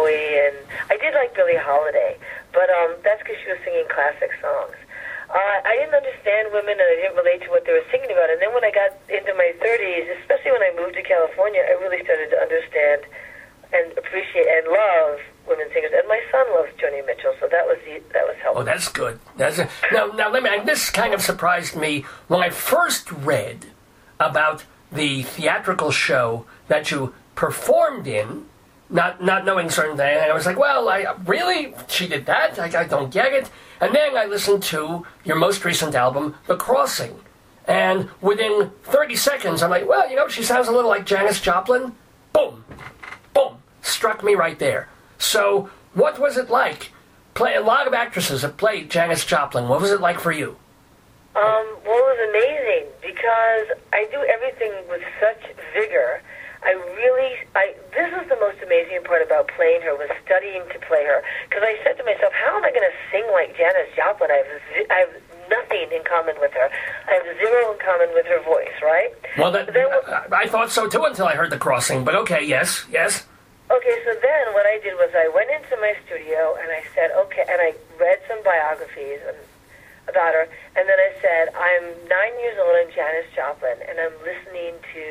Bowie, and I did like Billie Holiday, but um, that's because she was singing classic songs. Uh, I didn't understand women, and I didn't relate to what they were singing about. And then when I got into my thirties, especially when I moved to California, I really started to understand and appreciate and love women singers. And my son loves Joni Mitchell, so that was that was helpful. Oh, that's good. That's a, now, now let me. This kind of surprised me when I first read about the theatrical show that you performed in. Not not knowing certain things, I was like, well, I really? She did that? I, I don't get it. And then I listened to your most recent album, The Crossing. And within thirty seconds, I'm like, well, you know, she sounds a little like Janis Joplin. Boom. Boom. Struck me right there. So, what was it like? Play, a lot of actresses have played Janis Joplin. What was it like for you? Um, well, it was amazing because I do everything with such vigor. I really, I this is the most amazing part about playing her, was studying to play her. Because I said to myself, how am I going to sing like Janis Joplin? I have, I have nothing in common with her. I have zero in common with her voice, right? Well, that, then, I, I thought so too until I heard The Crossing, but okay, yes, yes. Okay, so then what I did was I went into my studio and I said, okay, and I read some biographies and, about her, and then I said, I'm nine years old, I'm Janis Joplin, and I'm listening to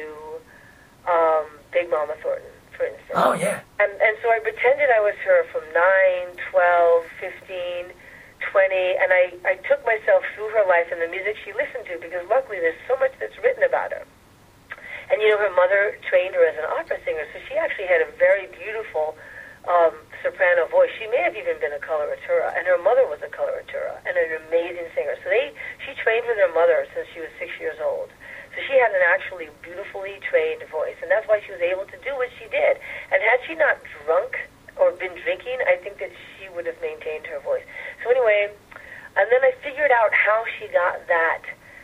Um, Big Mama Thornton, for instance. Oh, yeah. And and so I pretended I was her from nine, twelve, fifteen, twenty, and I, I took myself through her life and the music she listened to, because luckily there's so much that's written about her. And, you know, her mother trained her as an opera singer, so she actually had a very beautiful um, soprano voice. She may have even been a coloratura, and her mother was a coloratura, and an amazing singer. So they she trained with her mother since she was six years old. So she had an actually beautifully trained voice, and that's why she was able to do what she did. And had she not drunk or been drinking, I think that she would have maintained her voice. So anyway, and then I figured out how she got that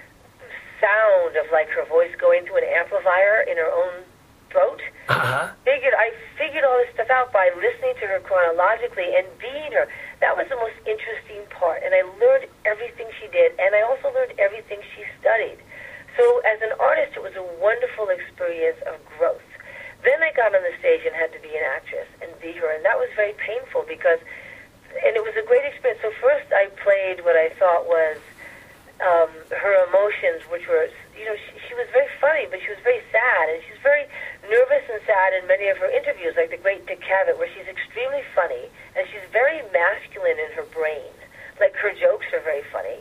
sound of like her voice going through an amplifier in her own throat. Uh-huh. Figured I figured all this stuff out by listening to her chronologically and being her. That was the most interesting part, and I learned everything she did, and I also learned everything she studied. So as an artist, it was a wonderful experience of growth. Then I got on the stage and had to be an actress and be her, and that was very painful because, and it was a great experience. So first I played what I thought was um, her emotions, which were, you know, she, she was very funny, but she was very sad, and she's very nervous and sad in many of her interviews, like The Great Dick Cavett, where she's extremely funny, and she's very masculine in her brain. Like, her jokes are very funny.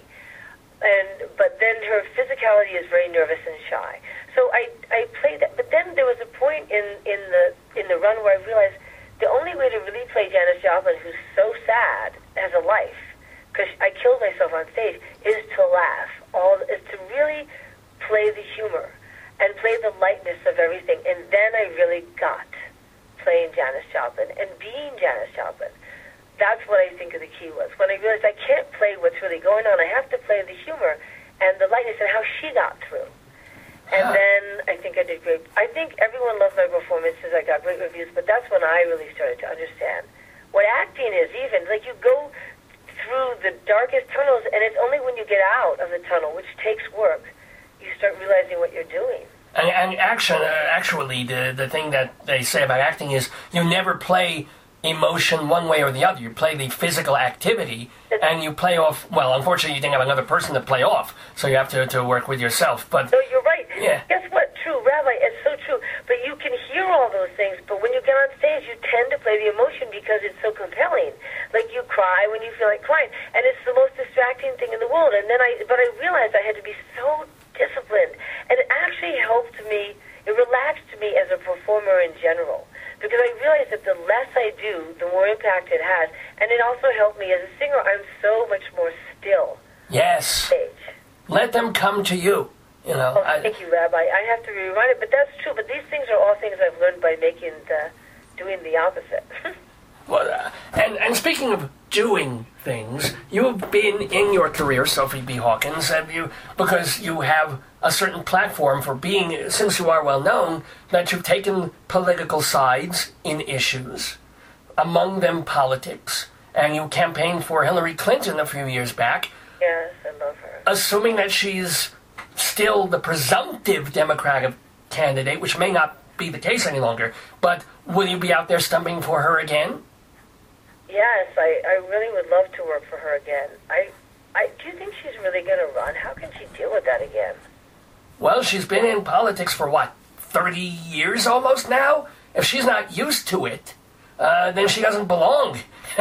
And but then her physicality is very nervous and shy. So I I played that. But then there was a point in, in the in the run where I realized the only way to really play Janis Joplin, who's so sad, has a life, because I killed myself on stage, is to laugh. All is to really play the humor and play the lightness of everything. And then I really got playing Janis Joplin and being Janis Joplin. That's what I think of the key was. When I realized I can't play what's really going on, I have to play the humor and the lightness and how she got through. And huh. then I think I did great. I think everyone loved my performances. I got great reviews, but that's when I really started to understand what acting is even. Like, you go through the darkest tunnels, and it's only when you get out of the tunnel, which takes work, you start realizing what you're doing. And, and action, uh, actually, the, the thing that they say about acting is you never play emotion one way or the other. You play the physical activity, and you play off, well, unfortunately you didn't have another person to play off, so you have to, to work with yourself. But no, you're right. Yeah. Guess what? True, Rabbi, it's so true. But you can hear all those things, but when you get on stage, you tend to play the emotion because it's so compelling. Like, you cry when you feel like crying, and it's the most distracting thing in the world. And then I, but I realized I had to be so disciplined, and it actually helped me, it relaxed me as a performer in general. Because I realized that the less I do, the more impact it has. And it also helped me as a singer. I'm so much more still. Yes. Stage. Let them come to you. You know. Oh, thank I, you, Rabbi. I have to be reminded, but that's true. But these things are all things I've learned by making the, doing the opposite. Well, uh, and, and speaking of doing things, you've been in your career, Sophie B. Hawkins, have you, because you have a certain platform for being, since you are well known, that you've taken political sides in issues, among them politics, and you campaigned for Hillary Clinton a few years back. Yes, I love her. Assuming that she's still the presumptive Democratic candidate, which may not be the case any longer, but will you be out there stumping for her again? Yes, I, I really would love to work for her again. I, I do you think she's really going to run? How can she deal with that again? Well, she's been in politics for, what, thirty years almost now? If she's not used to it, uh, then she doesn't belong.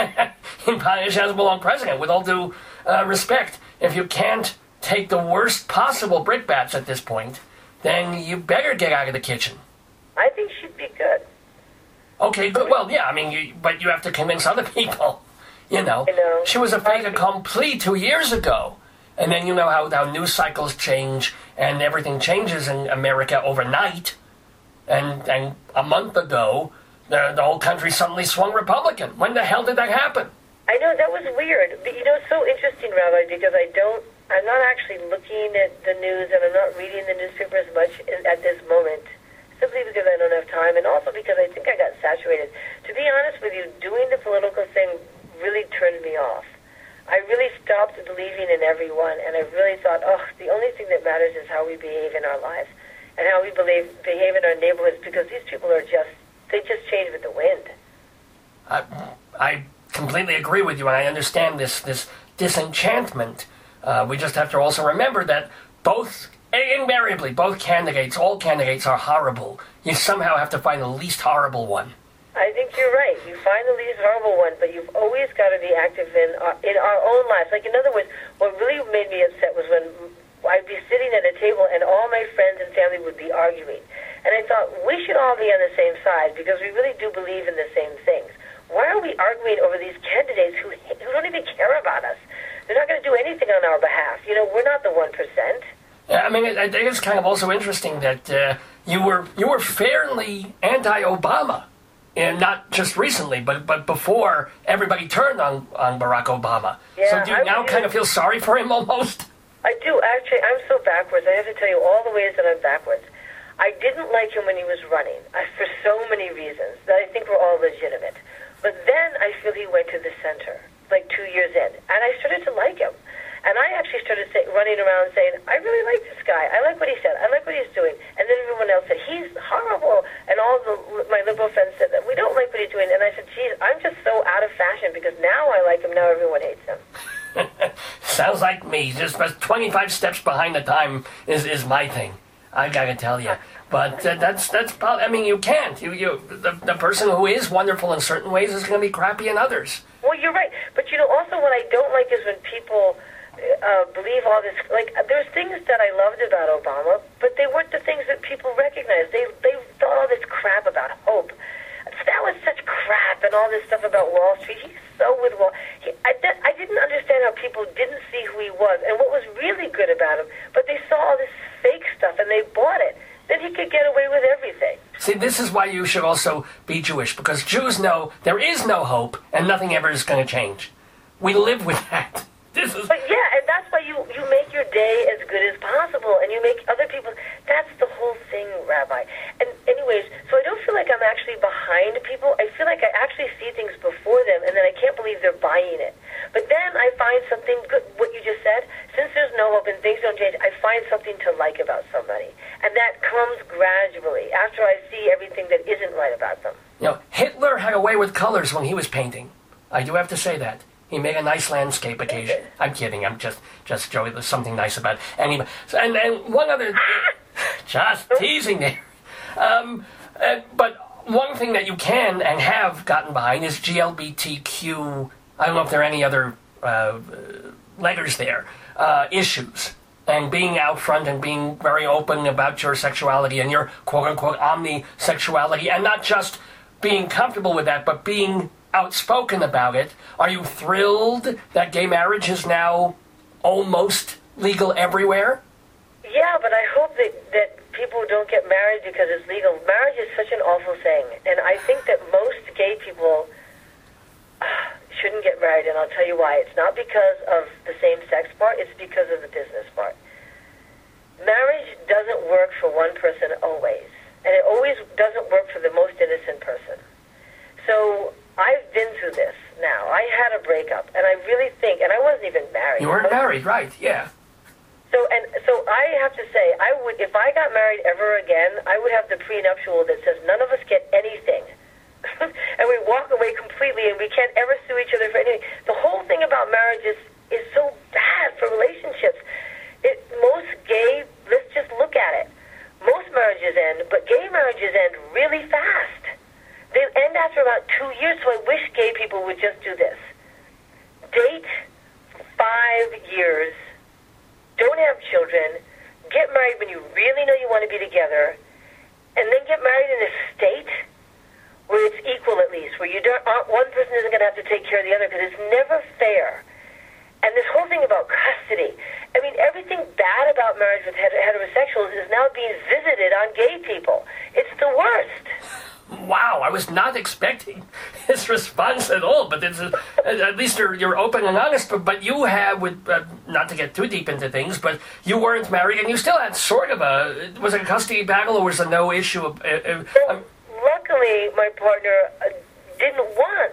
In politics, she doesn't belong president, with all due uh, respect. If you can't take the worst possible brickbats at this point, then you better get out of the kitchen. I think she'd be good. Okay, good. Well, yeah, I mean, you, but you have to convince other people. You know, I know. She was a fait accompli two years ago. And then you know how, how news cycles change and everything changes in America overnight. And and a month ago, the, the whole country suddenly swung Republican. When the hell did that happen? I know, that was weird. But, you know, it's so interesting, Rabbi, because I don't, I'm not actually looking at the news and I'm not reading the newspaper as much in, at this moment, simply because I don't have time and also because I think I got saturated. To be honest with you, doing the political thing really turned me off. I really stopped believing in everyone, and I really thought, oh, the only thing that matters is how we behave in our lives and how we believe, behave in our neighborhoods, because these people are just, they just change with the wind. I, I completely agree with you, and I understand this, this disenchantment. Uh, we just have to also remember that both, invariably, both candidates, all candidates are horrible. You somehow have to find the least horrible one. I think you're right. You find the least horrible one, but you've always got to be active in our, in our own lives. Like, in other words, what really made me upset was when I'd be sitting at a table and all my friends and family would be arguing. And I thought, we should all be on the same side because we really do believe in the same things. Why are we arguing over these candidates who, who don't even care about us? They're not going to do anything on our behalf. You know, we're not the one percent. Yeah, I mean, I think it's kind of also interesting that uh, you were you were fairly anti-Obama. And not just recently, but but before everybody turned on, on Barack Obama. Yeah, so do you I now really, kind of feel sorry for him almost? I do. Actually, I'm so backwards. I have to tell you all the ways that I'm backwards. I didn't like him when he was running, uh, for so many reasons that I think were all legitimate. But then I feel he went to the center, like two years in, and I started to like him. And I actually started say, running around saying, I really like this guy. I like what he said. I like what he's doing. And then everyone else said, he's horrible. And all the, my liberal friends said, that we don't like what he's doing. And I said, geez, I'm just so out of fashion because now I like him. Now everyone hates him. Sounds like me. Just twenty-five steps behind the time is, is my thing. I gotta tell you. But uh, that's, that's I mean, you can't. You, you, the, the person who is wonderful in certain ways is going to be crappy in others. Well, you're right. But, you know, also what I don't like is when people Uh, believe all this. Like, there's things that I loved about Obama, but they weren't the things that people recognized. They they thought all this crap about hope. That was such crap, and all this stuff about Wall Street. He's so with Wall. He, I I didn't understand how people didn't see who he was and what was really good about him, but they saw all this fake stuff and they bought it. Then he could get away with everything. See, this is why you should also be Jewish, because Jews know there is no hope and nothing ever is going to change. We live with that. This is... But yeah, and that's why you, you make your day as good as possible, and you make other people... That's the whole thing, Rabbi. And anyways, so I don't feel like I'm actually behind people. I feel like I actually see things before them, and then I can't believe they're buying it. But then I find something good, what you just said. Since there's no hope and things don't change, I find something to like about somebody. And that comes gradually, after I see everything that isn't right about them. You know, Hitler had a way with colors when he was painting. I do have to say that. He made a nice landscape occasion. I'm kidding. I'm just, just Joey. There's something nice about it. Anyway, so, and and one other, just teasing there. Um, uh, but one thing that you can and have gotten behind is G L B T Q. I don't know if there are any other uh, letters there. Uh, issues and being out front and being very open about your sexuality and your quote unquote omnisexuality, and not just being comfortable with that, but being outspoken about it. Are you thrilled that gay marriage is now almost legal everywhere? Yeah, but I hope that, that people don't get married because it's legal. Marriage is such an awful thing, and I think that most gay people uh, shouldn't get married, and I'll tell you why. It's not because of the same-sex part, it's because of the business part. Marriage doesn't work for one person always, and it always doesn't work for the most innocent person. So I've been through this now. I had a breakup, and I really think, and I wasn't even married. You weren't married, right, yeah. So, and so I have to say, I would, if I got married ever again, I would have the prenuptial that says none of us get anything. And we walk away completely, and we can't ever sue end, but gay marriages end really fast. They end after about two years, so I wish gay people would just do this. Date for five years, don't have children, get married when you really know you want to be together, and then get married in a state where it's equal at least, where you don't, one person isn't going to have to take care of the other, because it's never fair. And this whole thing about custody, I mean, everything bad about marriage with heterosexuals is now being visited on gay people. It's the worst. Wow, I was not expecting his response at all, but it's a, at least you're, you're open and honest, but, but you have, with uh, not to get too deep into things, but you weren't married, and you still had sort of a, was it a custody battle, or was it no issue? Of, uh, uh, well, luckily, my partner uh, didn't want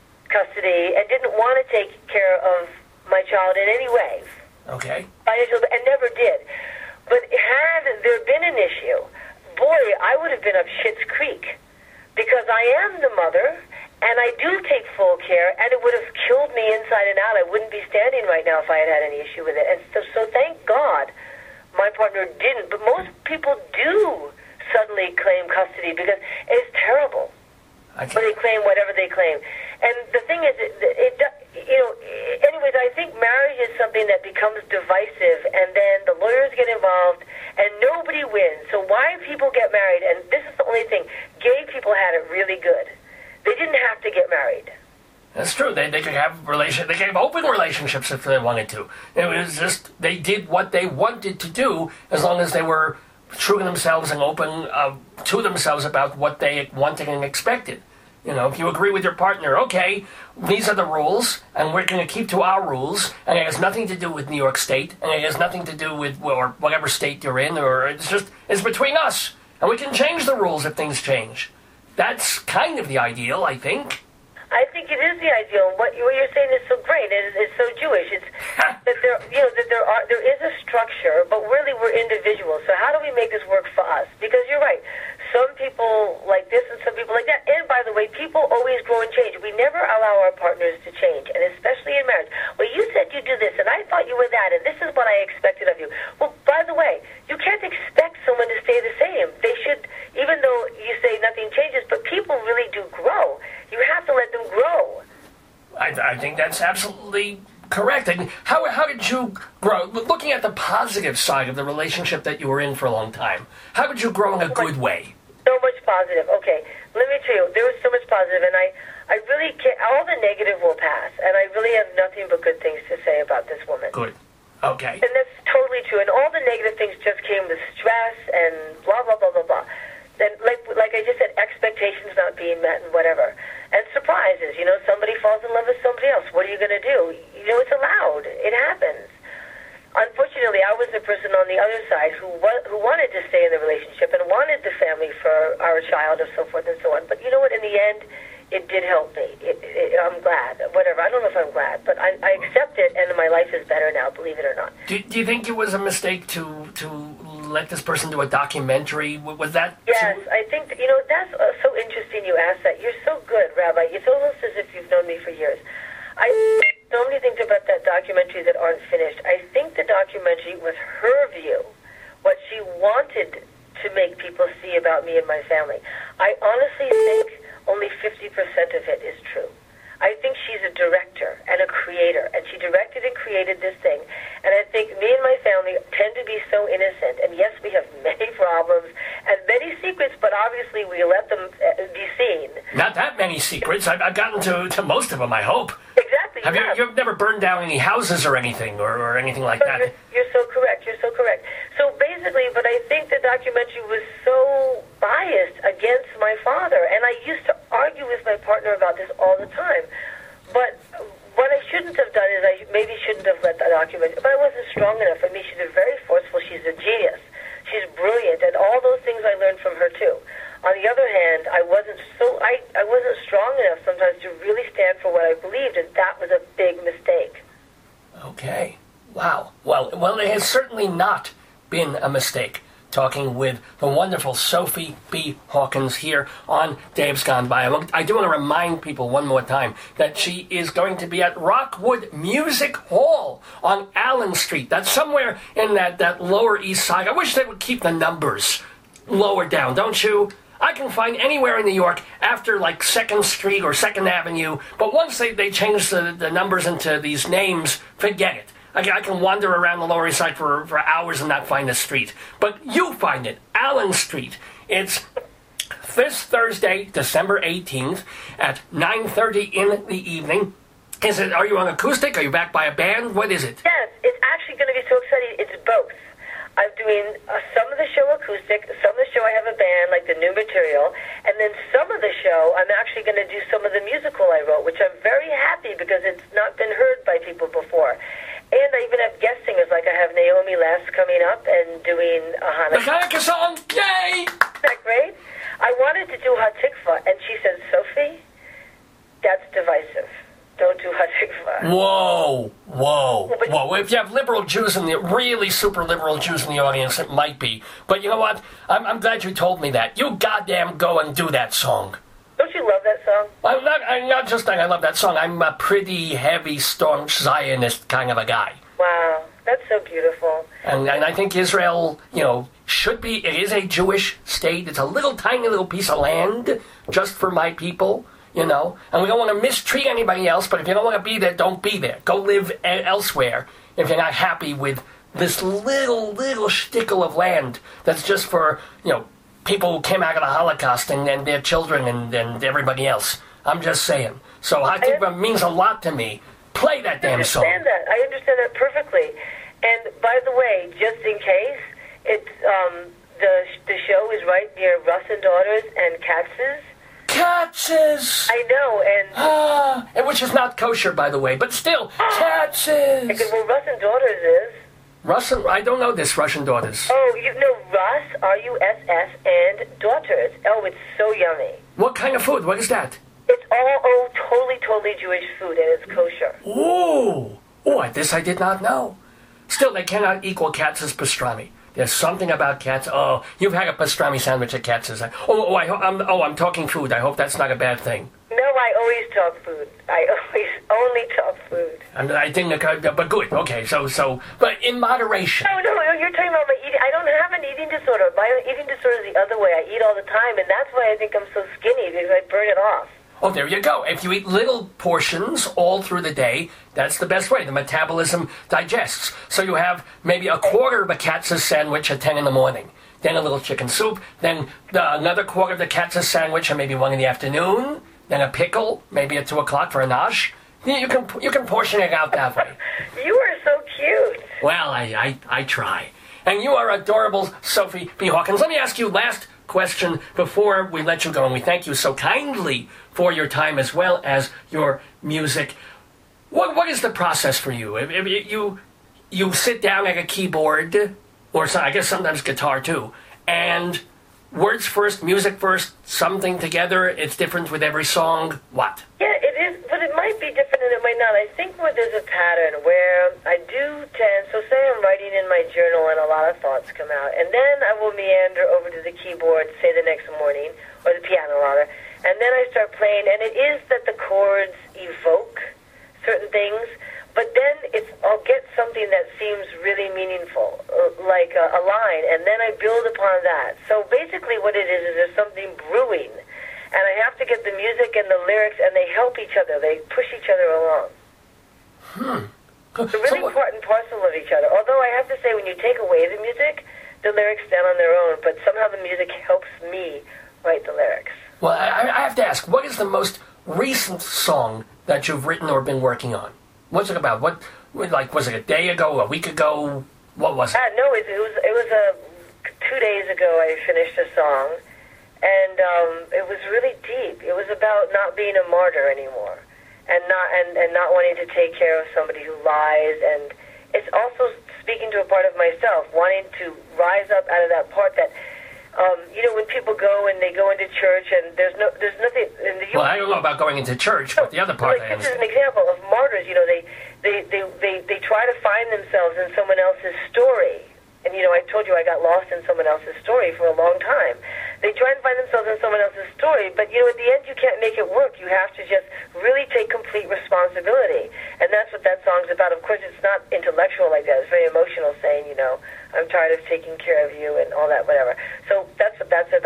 custody and didn't want to take care of my child in any way. Okay. And never did. But had there been an issue, boy, I would have been up Schitt's Creek, because I am the mother, and I do take full care, and it would have killed me inside and out. I wouldn't be standing right now if I had had any issue with it. And so, so thank God my partner didn't. But most people do suddenly claim custody, because it's terrible. Or they claim whatever they claim. And the thing is, it, it, you know, anyways, I think marriage is something that becomes divisive, and then the lawyers get involved, and nobody wins. So why people get married, and this is the only thing, gay people had it really good. They didn't have to get married. That's true. They they could have relation. They could have open relationships if they wanted to. It was just they did what they wanted to do, as long as they were true to themselves and open uh, to themselves about what they wanted and expected. You know, if you agree with your partner, okay, these are the rules, and we're going to keep to our rules, and it has nothing to do with New York State, and it has nothing to do with or whatever state you're in, or it's just, it's between us, and we can change the rules if things change. That's kind of the ideal, I think. I think it is the ideal. What, you, what you're saying is so great. It is, it's so Jewish. It's that there, you know, that there are there is a structure, but really we're individuals. So how do we make this work for us? Because you're right. Some people like this and some people like that. And by the way, people always grow and change. We never allow our partners to change, and especially in marriage. Well, you said you do this, and I thought you were that, and this is what I expected of you. Well, by the way, you can't expect someone to stay the same. They should, even though you say nothing changes, but people really do grow. You have to let them grow. I, I think that's absolutely correct. And how how did you grow? Looking at the positive side of the relationship that you were in for a long time, how did you grow in a good way? So much positive. Okay, let me tell you, there was so much positive, and I, I really can't, all the negative will pass, and I really have nothing but good things to say about this woman. Good. Okay. And that's totally true. And all the negative things just came with stress and blah, blah, blah, blah, blah. And like, like I just said, expectations not being met and whatever. And surprises, you know, somebody falls in love with somebody else. What are you going to do? You know, it's allowed. It happens. Unfortunately, I was the person on the other side who wa- who wanted to stay in the relationship and wanted the family for our child and so forth and so on. But you know what? In the end, it did help me. It, it, I'm glad. Whatever. I don't know if I'm glad, but I, I accept it, and my life is better now, believe it or not. Do, do you think it was a mistake to to let this person do a documentary? Was that... Yes, too- I think, you know, that's uh, so interesting you asked that. You're so good, Rabbi. It's almost as if you've known me for years. I so many things about that documentary that aren't finished. I think the documentary was her view, what she wanted to make people see about me and my family. I honestly think only fifty percent of it is true. I think she's a director and a creator, and she directed and created this thing. And I think me and my family tend to be so innocent. And yes, we have many problems and many secrets, but obviously we let them be seen. Not that many secrets. I've, I've gotten to, to most of them, I hope. Exactly. Have yeah. you, you've never burned down any houses or anything, or, or anything like that? You're, you're so correct. You're so correct. So basically, but I think the documentary was so biased against my father, and I used to argue with my partner about this all the time. But what I shouldn't have done is I maybe shouldn't have let the documentary, but I wasn't strong enough. I mean, she's a very forceful, she's a genius. She's brilliant, and all those things I learned from her, too. On the other hand, I wasn't so I, I wasn't strong enough sometimes to really stand for what I believed, and that was a big mistake. Okay. Wow. Well, well, it has certainly not been a mistake. Talking with the wonderful Sophie B. Hawkins here on Dave's Gone By. I do want to remind people one more time that she is going to be at Rockwood Music Hall on Allen Street. That's somewhere in that, that Lower East Side. I wish they would keep the numbers lower down, don't you? I can find anywhere in New York after like second Street or second Avenue, but once they, they change the, the numbers into these names, forget it. I, I can wander around the Lower East Side for, for hours and not find the street. But you find it, Allen Street. It's this Thursday, December eighteenth, at nine thirty in the evening. Is it? Are you on acoustic? Are you backed by a band? What is it? Yes, it's actually going to be so exciting. It's both. I'm doing uh, some of the show acoustic, some of the show I have a band, like the new material, and then some of the show I'm actually going to do some of the musical I wrote, which I'm very happy because it's not been heard by people before. And I even have guest singers, like I have Naomi Less coming up and doing a Hanukkah. The Hanukkah song! Yay! Isn't that great? I wanted to do Hatikva, and she said, Sophie, that's divisive. Don't do Hatikva. Whoa, whoa, whoa. If you have liberal Jews in the, really super liberal Jews in the audience, it might be. But you know what? I'm, I'm glad you told me that. You goddamn go and do that song. Don't you love that song? I'm not, I'm not just saying I love that song. I'm a pretty heavy, staunch Zionist kind of a guy. Wow, that's so beautiful. And, and I think Israel, you know, should be, it is a Jewish state. It's a little tiny little piece of land just for my people. You know, and we don't want to mistreat anybody else, but if you don't want to be there, don't be there. Go live a- elsewhere if you're not happy with this little, little shtickle of land that's just for, you know, people who came out of the Holocaust and, and their children and, and everybody else. I'm just saying. So I think that means a lot to me. Play that damn song. I understand that. I understand that perfectly. And by the way, just in case, it's um, the the show is right near Russ and Daughters and Katz's. Katz's! I know, and... Ah, and which is not kosher, by the way, but still, Katz's! Because, well, Russ and Daughters is... Russian, I don't know this, Russian Daughters. Oh, you know Russ, R U S S, and Daughters. Oh, it's so yummy. What kind of food? What is that? It's all, oh, totally, totally Jewish food, and it's kosher. Ooh! Oh, this I did not know. Still, they cannot equal Katz's pastrami. There's something about Katz. Oh, you've had a pastrami sandwich at Katz's. Oh, oh, I, I'm, oh, I'm talking food. I hope that's not a bad thing. No, I always talk food. I always only talk food. And I think, but good. Okay, so, so, but in moderation. No, no, you're talking about my eating. I don't have an eating disorder. My eating disorder is the other way. I eat all the time, and that's why I think I'm so skinny, because I burn it off. Oh, there you go. If you eat little portions all through the day, that's the best way. The metabolism digests. So you have maybe a quarter of a Katz's sandwich at ten in the morning, then a little chicken soup, then the, another quarter of the Katz's sandwich at maybe one in the afternoon, then a pickle, maybe at two o'clock for a nosh. You can you can portion it out that way. You are so cute. Well, I, I, I try. And you are adorable, Sophie B. Hawkins. Let me ask you last question before we let you go, and we thank you so kindly for your time as well as your music. What what is the process for you? If, if you you sit down at a keyboard, or so, I guess sometimes guitar too, and words first, music first, something together. It's different with every song. What? Yeah, it is, but it might be different and it might not. I think where there's a pattern where I do tend, so say I'm writing in my journal and a lot of thoughts come out, and then I will meander over to the keyboard, say the next morning, or the piano rather, and then I start playing, and it is that the chords evoke certain things, but then it's I'll get something that seems really meaningful, like a, a line, and then I build upon that. So basically what it is is there's something brewing, and I have to get the music and the lyrics, and they help each other. They push each other along. Hmm. They're really so, part and parcel of each other. Although I have to say, when you take away the music, the lyrics stand on their own, but somehow the music helps me write the lyrics. Well, I, I have to ask, what is the most recent song that you've written or been working on? What's it about? What, like, was it a day ago, a week ago? What was it? Uh, no, it, it was it was uh, two days ago I finished a song, and um, it was really deep. It was about not being a martyr anymore, and not and, and not wanting to take care of somebody who lies, and it's also speaking to a part of myself, wanting to rise up out of that part that, um, you know, when people go and they go into church and there's no, there's nothing. In the well, I don't know about going into church, but the other part like, I this is understand. an example of martyrs. You know, they, they, they, they, they try to find themselves in someone else's story. And, you know, I told you I got lost in someone else's story for a long time. They try and find themselves in someone else's story, but, you know, at the end you can't make it work. You have to just really take complete responsibility. And that's what that song's about. Of course, it's not intellectual like that. It's very emotional, saying, you know, I'm tired of taking care of you and all that, whatever. So that's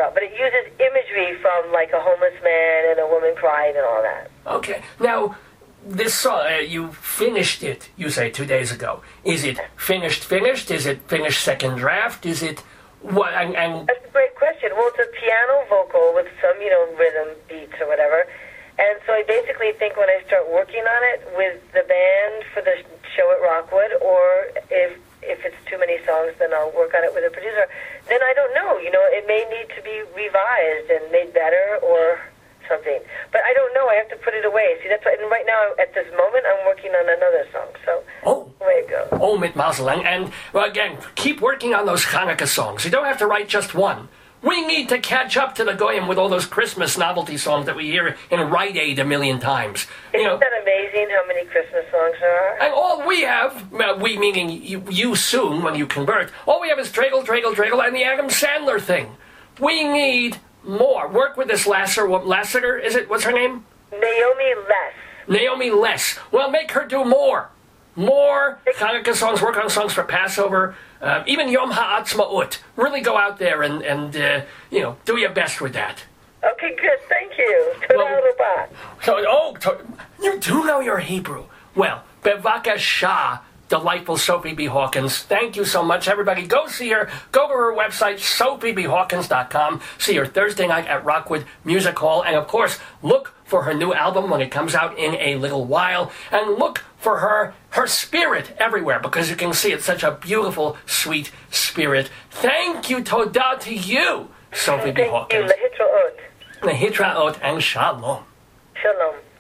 about. But it uses imagery from like a homeless man and a woman crying and all that. Okay. Now, this song, uh, you finished it, you say, two days ago. Is it finished, finished? Is it finished second draft? Is it what? And, and That's a great question. Well, it's a piano vocal with some, you know, rhythm beats or whatever. And so I basically think when I start working on it with the band for the show at Rockwood, or if if it's too many songs, then I'll work on it with a producer. Then I don't know. You know, it may need to be revised and made better or something. But I don't know. I have to put it away. See, that's why, and right now, at this moment, I'm working on another song. So, oh, the way it goes. Oh, mit Mazel. And, and well, again, keep working on those Hanukkah songs. You don't have to write just one. We need to catch up to the Goyim with all those Christmas novelty songs that we hear in Rite Aid a million times. You Isn't know, that amazing how many Christmas songs there are? and all we have, uh, we meaning you, you soon when you convert, all we have is Draggle, Draggle, Draggle, and the Adam Sandler thing. We need more. Work with this Lasser, what, Lassiter, is it? What's her name? Naomi Less. Naomi Less. Well, make her do more. More Hanukkah songs, work on songs for Passover, uh, even Yom HaAtzmaut. Really go out there and, and uh, you know, do your best with that. Okay, good. Thank you. Toda Well- Rabah. So, oh, to, you do know your Hebrew. Well, Bevakasha, delightful Sophie B. Hawkins. Thank you so much, everybody. Go see her. Go to her website, sophie b hawkins dot com. See her Thursday night at Rockwood Music Hall. And, of course, look for her new album when it comes out in a little while. And look for her, her spirit everywhere, because you can see it's such a beautiful, sweet spirit. Thank you, Toda, to you, Sophie B. Thank you. Hawkins. Lehitraot. Lehitraot and Shalom. Shalom.